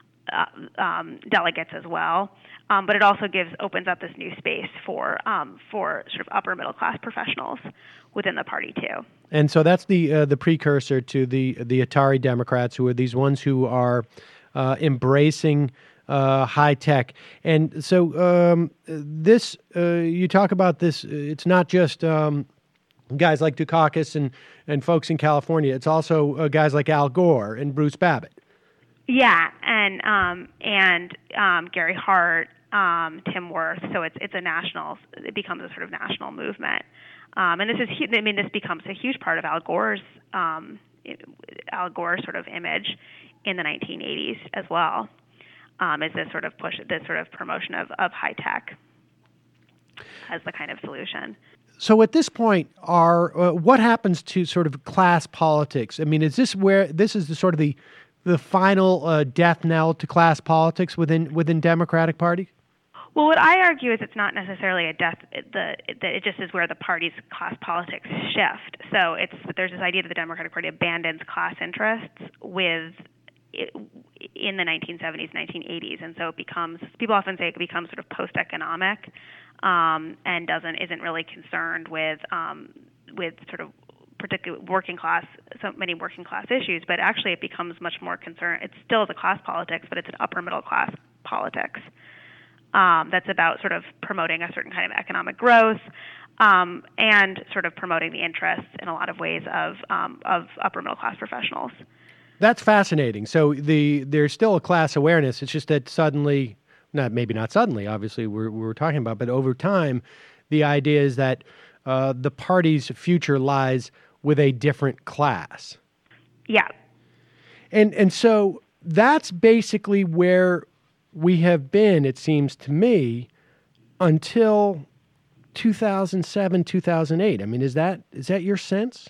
uh, um, delegates as well, um, but it also gives opens up this new space for um, for sort of upper middle class professionals within the party too. And so that's the uh, the precursor to the the Atari Democrats, who are these ones who are uh, embracing uh, high tech. And so um, this uh, you talk about this. It's not just um, guys like Dukakis and, and folks in California. It's also uh, guys like Al Gore and Bruce Babbitt. Yeah, and um, and um, Gary Hart, um, Tim Wirth. So it's it's a national. It becomes a sort of national movement, um, and this is. I mean, this becomes a huge part of Al Gore's um, Al Gore's sort of image in the nineteen eighties as well. Um, is this sort of push, this sort of promotion of, of high tech as the kind of solution. So at this point, are uh, what happens to sort of class politics? I mean, is this where this is the sort of the the final uh, death knell to class politics within within Democratic Party? Well, what I argue is it's not necessarily a death. The, the it just is where the party's class politics shift. So it's there's this idea that the Democratic Party abandons class interests with in the nineteen seventies, nineteen eighties, and so it becomes. People often say it becomes sort of post-economic, um, and doesn't isn't really concerned with um, with sort of particular working class, so many working class issues, but actually it becomes much more concerned. It still is a class politics, but it's an upper middle class politics um, that's about sort of promoting a certain kind of economic growth um, and sort of promoting the interests in a lot of ways of um, of upper middle class professionals. That's fascinating. So the there's still a class awareness. It's just that suddenly, not maybe not suddenly, obviously we're we're talking about, but over time, the idea is that uh, the party's future lies with a different class. Yeah. And and so that's basically where we have been, it seems to me, until two thousand seven, two thousand eight. I mean, is that is that your sense?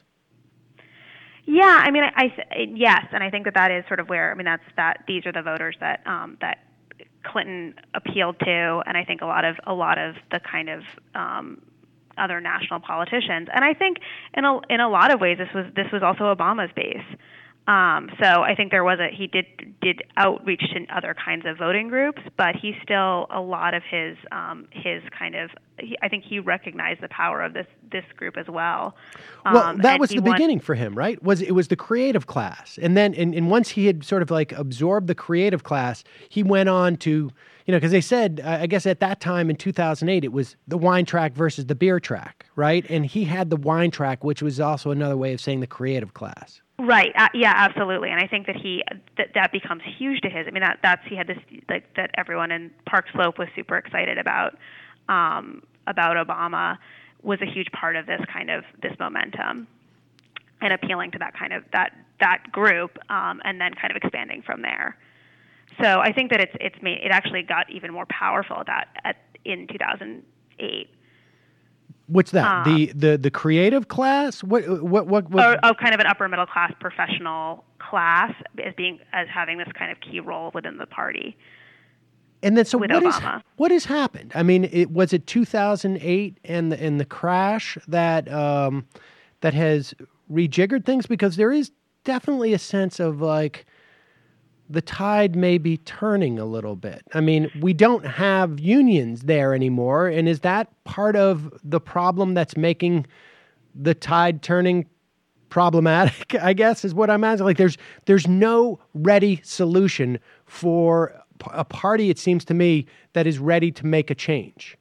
Yeah, I mean, I, I yes, and I think that that is sort of where I mean that's that these are the voters that um, that Clinton appealed to, and I think a lot of a lot of the kind of um, other national politicians, and I think in a in a lot of ways this was this was also Obama's base. Um, so I think there was a he did did outreach to other kinds of voting groups, but he still a lot of his um, his kind of he, I think he recognized the power of this this group as well. Um, well, that was the won- beginning for him, right? Was it was the creative class, and then and, and once he had sort of like absorbed the creative class, he went on to you know because they said I guess at that time in two thousand eight it was the wine track versus the beer track, right? And he had the wine track, which was also another way of saying the creative class. Right. Uh, yeah, absolutely. And I think that he that that becomes huge to his. I mean, that that's he had this like that everyone in Park Slope was super excited about um, about Obama was a huge part of this kind of this momentum and appealing to that kind of that that group um, and then kind of expanding from there. So I think that it's it's made it actually got even more powerful at that at in two thousand eight. What's that? Um, the, the the creative class? What what what? what? Or, oh, kind of an upper middle class professional class as being as having this kind of key role within the party. And then so with what is Obama. what has happened? I mean, it, was it two thousand eight and the and the crash that um, that has rejiggered things? Because there is definitely a sense of like the tide may be turning a little bit. I mean, we don't have unions there anymore. And is that part of the problem that's making the tide turning problematic, I guess, is what I'm asking. Like there's there's no ready solution for a party, it seems to me, that is ready to make a change.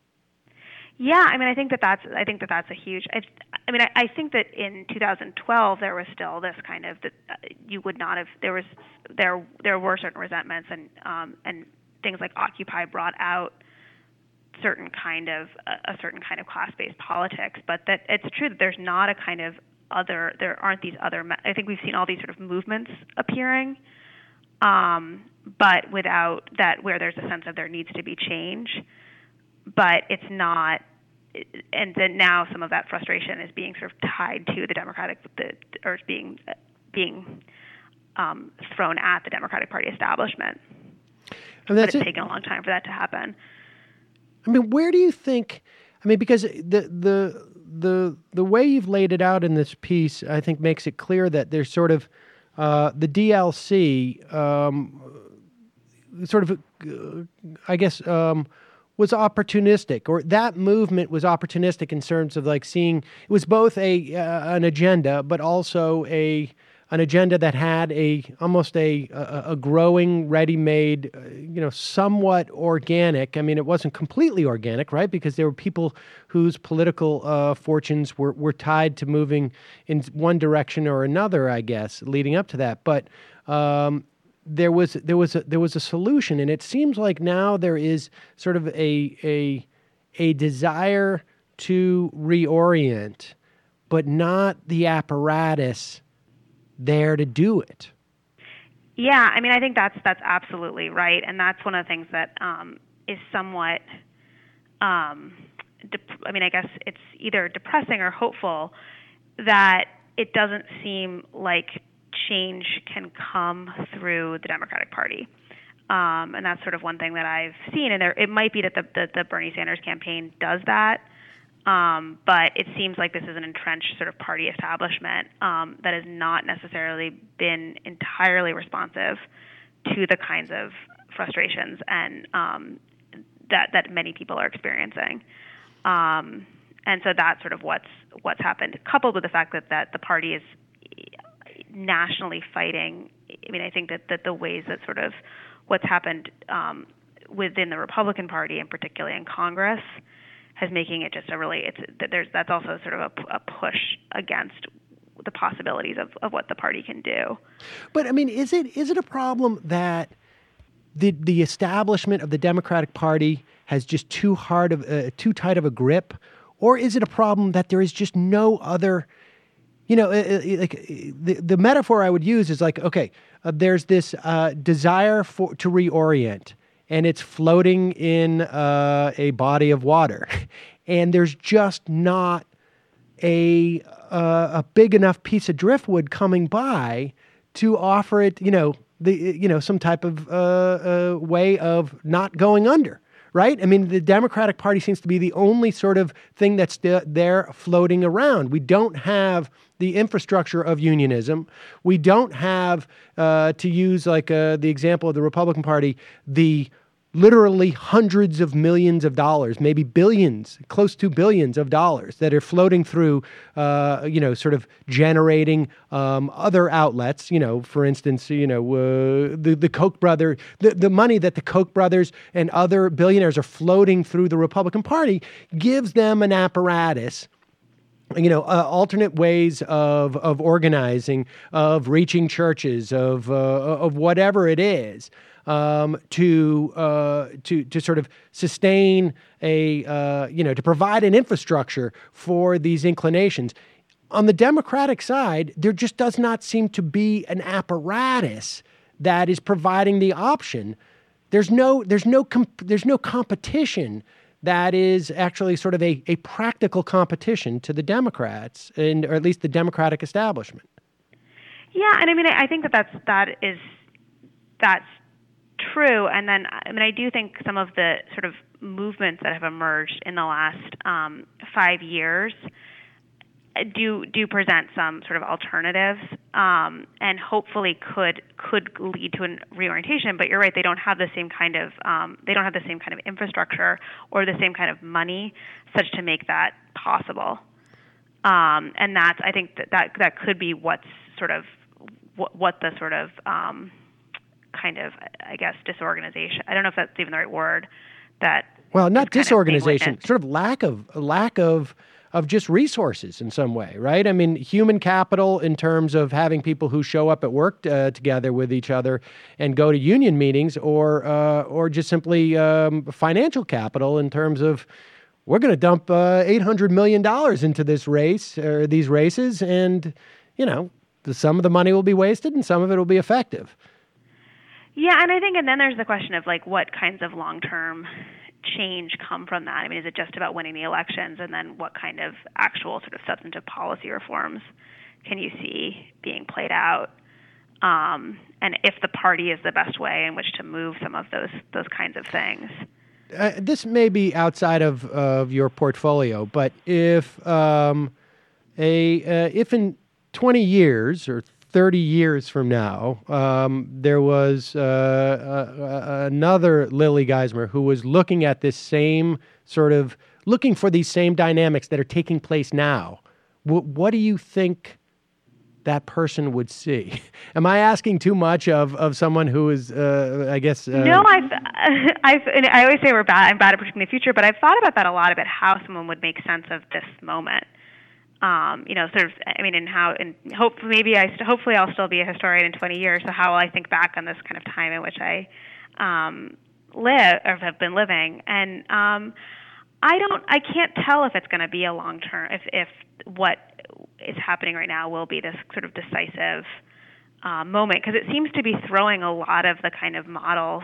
Yeah, I mean, I think that that's I think that that's a huge. I, I mean, I, I think that in two thousand twelve there was still this kind of that uh, you would not have. There was there there were certain resentments and um, and things like Occupy brought out certain kind of a, a certain kind of class-based politics. But that it's true that there's not a kind of other. There aren't these other. I think we've seen all these sort of movements appearing, um, but without that, where there's a sense of there needs to be change. But it's not, and then now some of that frustration is being sort of tied to the Democratic, the, or it's being being um, thrown at the Democratic Party establishment. I mean, but it's it. taken a long time for that to happen. I mean, where do you think? I mean, because the the the the way you've laid it out in this piece, I think, makes it clear that there's sort of uh, the D L C, um, sort of, uh, I guess. Um, was opportunistic, or that movement was opportunistic in terms of like seeing it was both a uh, an agenda, but also a an agenda that had a almost a a, a growing, ready-made, uh, you know, somewhat organic. I mean, it wasn't completely organic, right? Because there were people whose political uh, fortunes were were tied to moving in one direction or another, I guess, leading up to that. But um, there was there was a, there was a solution, and it seems like now there is sort of a a a desire to reorient, but not the apparatus there to do it. Yeah, I mean, I think that's that's absolutely right, and that's one of the things that um, is somewhat. Um, dep- I mean, I guess it's either depressing or hopeful that it doesn't seem like change can come through the Democratic Party, um, and that's sort of one thing that I've seen. And there, it might be that the, the the Bernie Sanders campaign does that. Um, but it seems like this is an entrenched sort of party establishment um, that has not necessarily been entirely responsive to the kinds of frustrations and um, that that many people are experiencing. Um, and so that's sort of what's what's happened, coupled with the fact that, that the party is nationally fighting. I mean, I think that, that the ways that sort of what's happened um, within the Republican Party, and particularly in Congress, has making it just a really, it's that there's that's also sort of a, a push against the possibilities of, of what the party can do. But I mean, is it is it a problem that the the establishment of the Democratic Party has just too hard of uh, too tight of a grip, or is it a problem that there is just no other? You know, uh, like the the metaphor I would use is like, okay, uh, there's this uh, desire for to reorient, and it's floating in uh, a body of water, and there's just not a uh, a big enough piece of driftwood coming by to offer it, you know, the you know some type of uh, uh, way of not going under, right? I mean, the Democratic Party seems to be the only sort of thing that's st- there floating around. We don't have the infrastructure of unionism. We don't have, uh, to use like uh, the example of the Republican Party, the literally hundreds of millions of dollars, maybe billions, close to billions of dollars that are floating through, uh, you know, sort of generating um, other outlets. You know, for instance, you know, uh, the the Koch brother, the, the money that the Koch brothers and other billionaires are floating through the Republican Party gives them an apparatus. You know, uh, alternate ways of of organizing, of reaching churches, of uh, of whatever it is. Um, to uh, to to sort of sustain a uh, you know to provide an infrastructure for these inclinations. On the Democratic side, there just does not seem to be an apparatus that is providing the option. There's no there's no comp- there's no competition that is actually sort of a, a practical competition to the Democrats, and or at least the Democratic establishment. Yeah, and I mean I think that that's that is that's. True, and then I mean I do think some of the sort of movements that have emerged in the last um, five years do do present some sort of alternatives, um, and hopefully could could lead to a reorientation. But you're right; they don't have the same kind of um, they don't have the same kind of infrastructure or the same kind of money, such to make that possible. Um, and that's I think that, that that could be what's sort of what, what the sort of um, kind of, I guess, disorganization. I don't know if that's even the right word. That well, not disorganization, sort of lack of lack of of just resources in some way, right? I mean, human capital in terms of having people who show up at work uh, together with each other and go to union meetings, or uh, or just simply um, financial capital in terms of we're going to dump uh, eight hundred million dollars into this race or these races, and you know, the, some of the money will be wasted and some of it will be effective. Yeah, and I think, and then there's the question of like what kinds of long-term change come from that. I mean, is it just about winning the elections, and then what kind of actual sort of substantive policy reforms can you see being played out? Um, and if the party is the best way in which to move some of those those kinds of things. Uh, this may be outside of, of your portfolio, but if um, a uh, if in twenty years or thirty years from now, um, there was uh, uh, another Lily Geismer who was looking at this same sort of, looking for these same dynamics that are taking place now. W- what do you think that person would see. Am I asking too much of, of someone who is, uh, I guess? Uh, no, I've, I've, and I always say we're bad. I'm bad at predicting the future, but I've thought about that a lot, about how someone would make sense of this moment. Um, you know, sort of. I mean, and how, and hope maybe I, hopefully, I'll still be a historian in twenty years. So how will I think back on this kind of time in which I um, live or have been living? And um, I don't, I can't tell if it's going to be a long term. If, if what is happening right now will be this sort of decisive uh, moment, because it seems to be throwing a lot of the kind of models,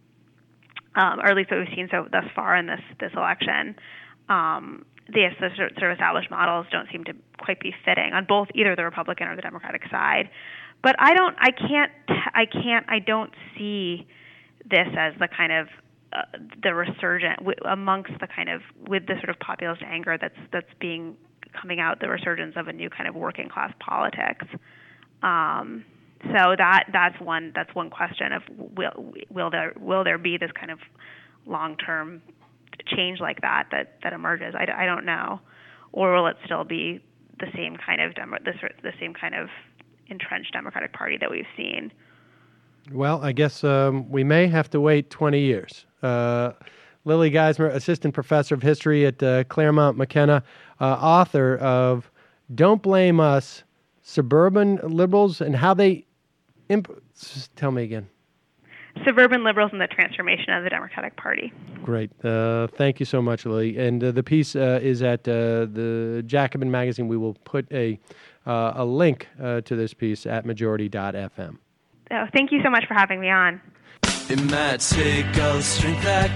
um, or at least what we've seen so thus far in this this election. Um, the, the sort of established models don't seem to quite be fitting on both either the Republican or the Democratic side. But I don't, I can't, I can't, I don't see this as the kind of uh, the resurgent w- amongst the kind of with the sort of populist anger that's that's being coming out, the resurgence of a new kind of working class politics. Um, so that that's one that's one question of will will there will there be this kind of long term change like that that that emerges? I, I don't know, or will it still be the same kind of demo, the the same kind of entrenched Democratic Party that we've seen? Well, I guess um, we may have to wait twenty years. Uh, Lily Geismer, assistant professor of history at uh, Claremont McKenna, uh, author of "Don't Blame Us: Suburban Liberals and How They." Imp- Tell me again. Suburban Liberals and the Transformation of the Democratic Party. Great. Uh, thank you so much, Lily. And uh, the piece uh, is at uh, the Jacobin magazine. We will put a uh, a link uh, to this piece at majority dot f m. Oh, thank you so much for having me on. It might take all the strength I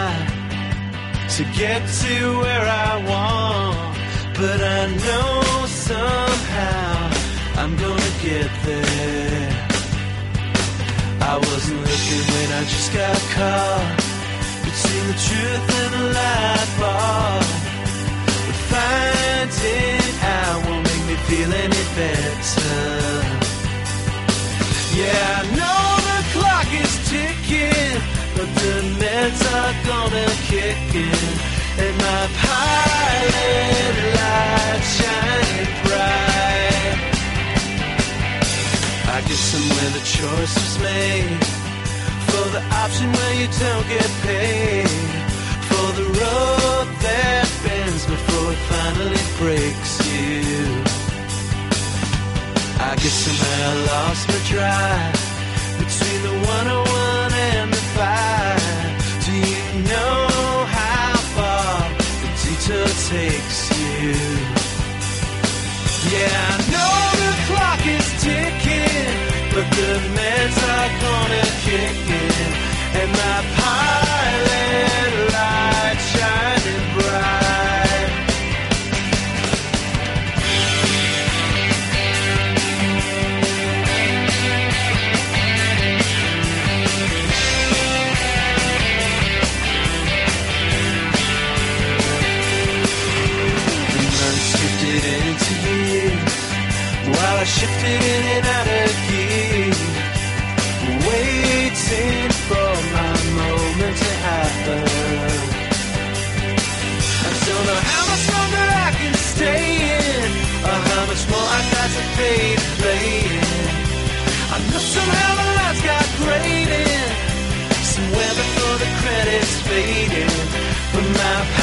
got to get to where I want, but I know somehow I'm gonna get there. I wasn't looking when I just got caught between the truth and the light bar, but finding out won't make me feel any better. Yeah, I know the clock is ticking, but the meds are gonna kick in, and my pilot light shining bright. I guess somewhere the choice was made for the option where you don't get paid, for the road that bends before it finally breaks you. I guess somehow I lost my drive between the one oh one and the five. Do you know how far the detour takes you? Yeah, I know the clock is ticking, but the meds are gonna kick in, and my pilot light shining bright. Into years, while I shifted in and out of gear, waiting for my moment to happen. I don't know how much longer I can stay in, or how much more I got to pay to play in. I know somehow the lights got graded somewhere before the credits faded, but my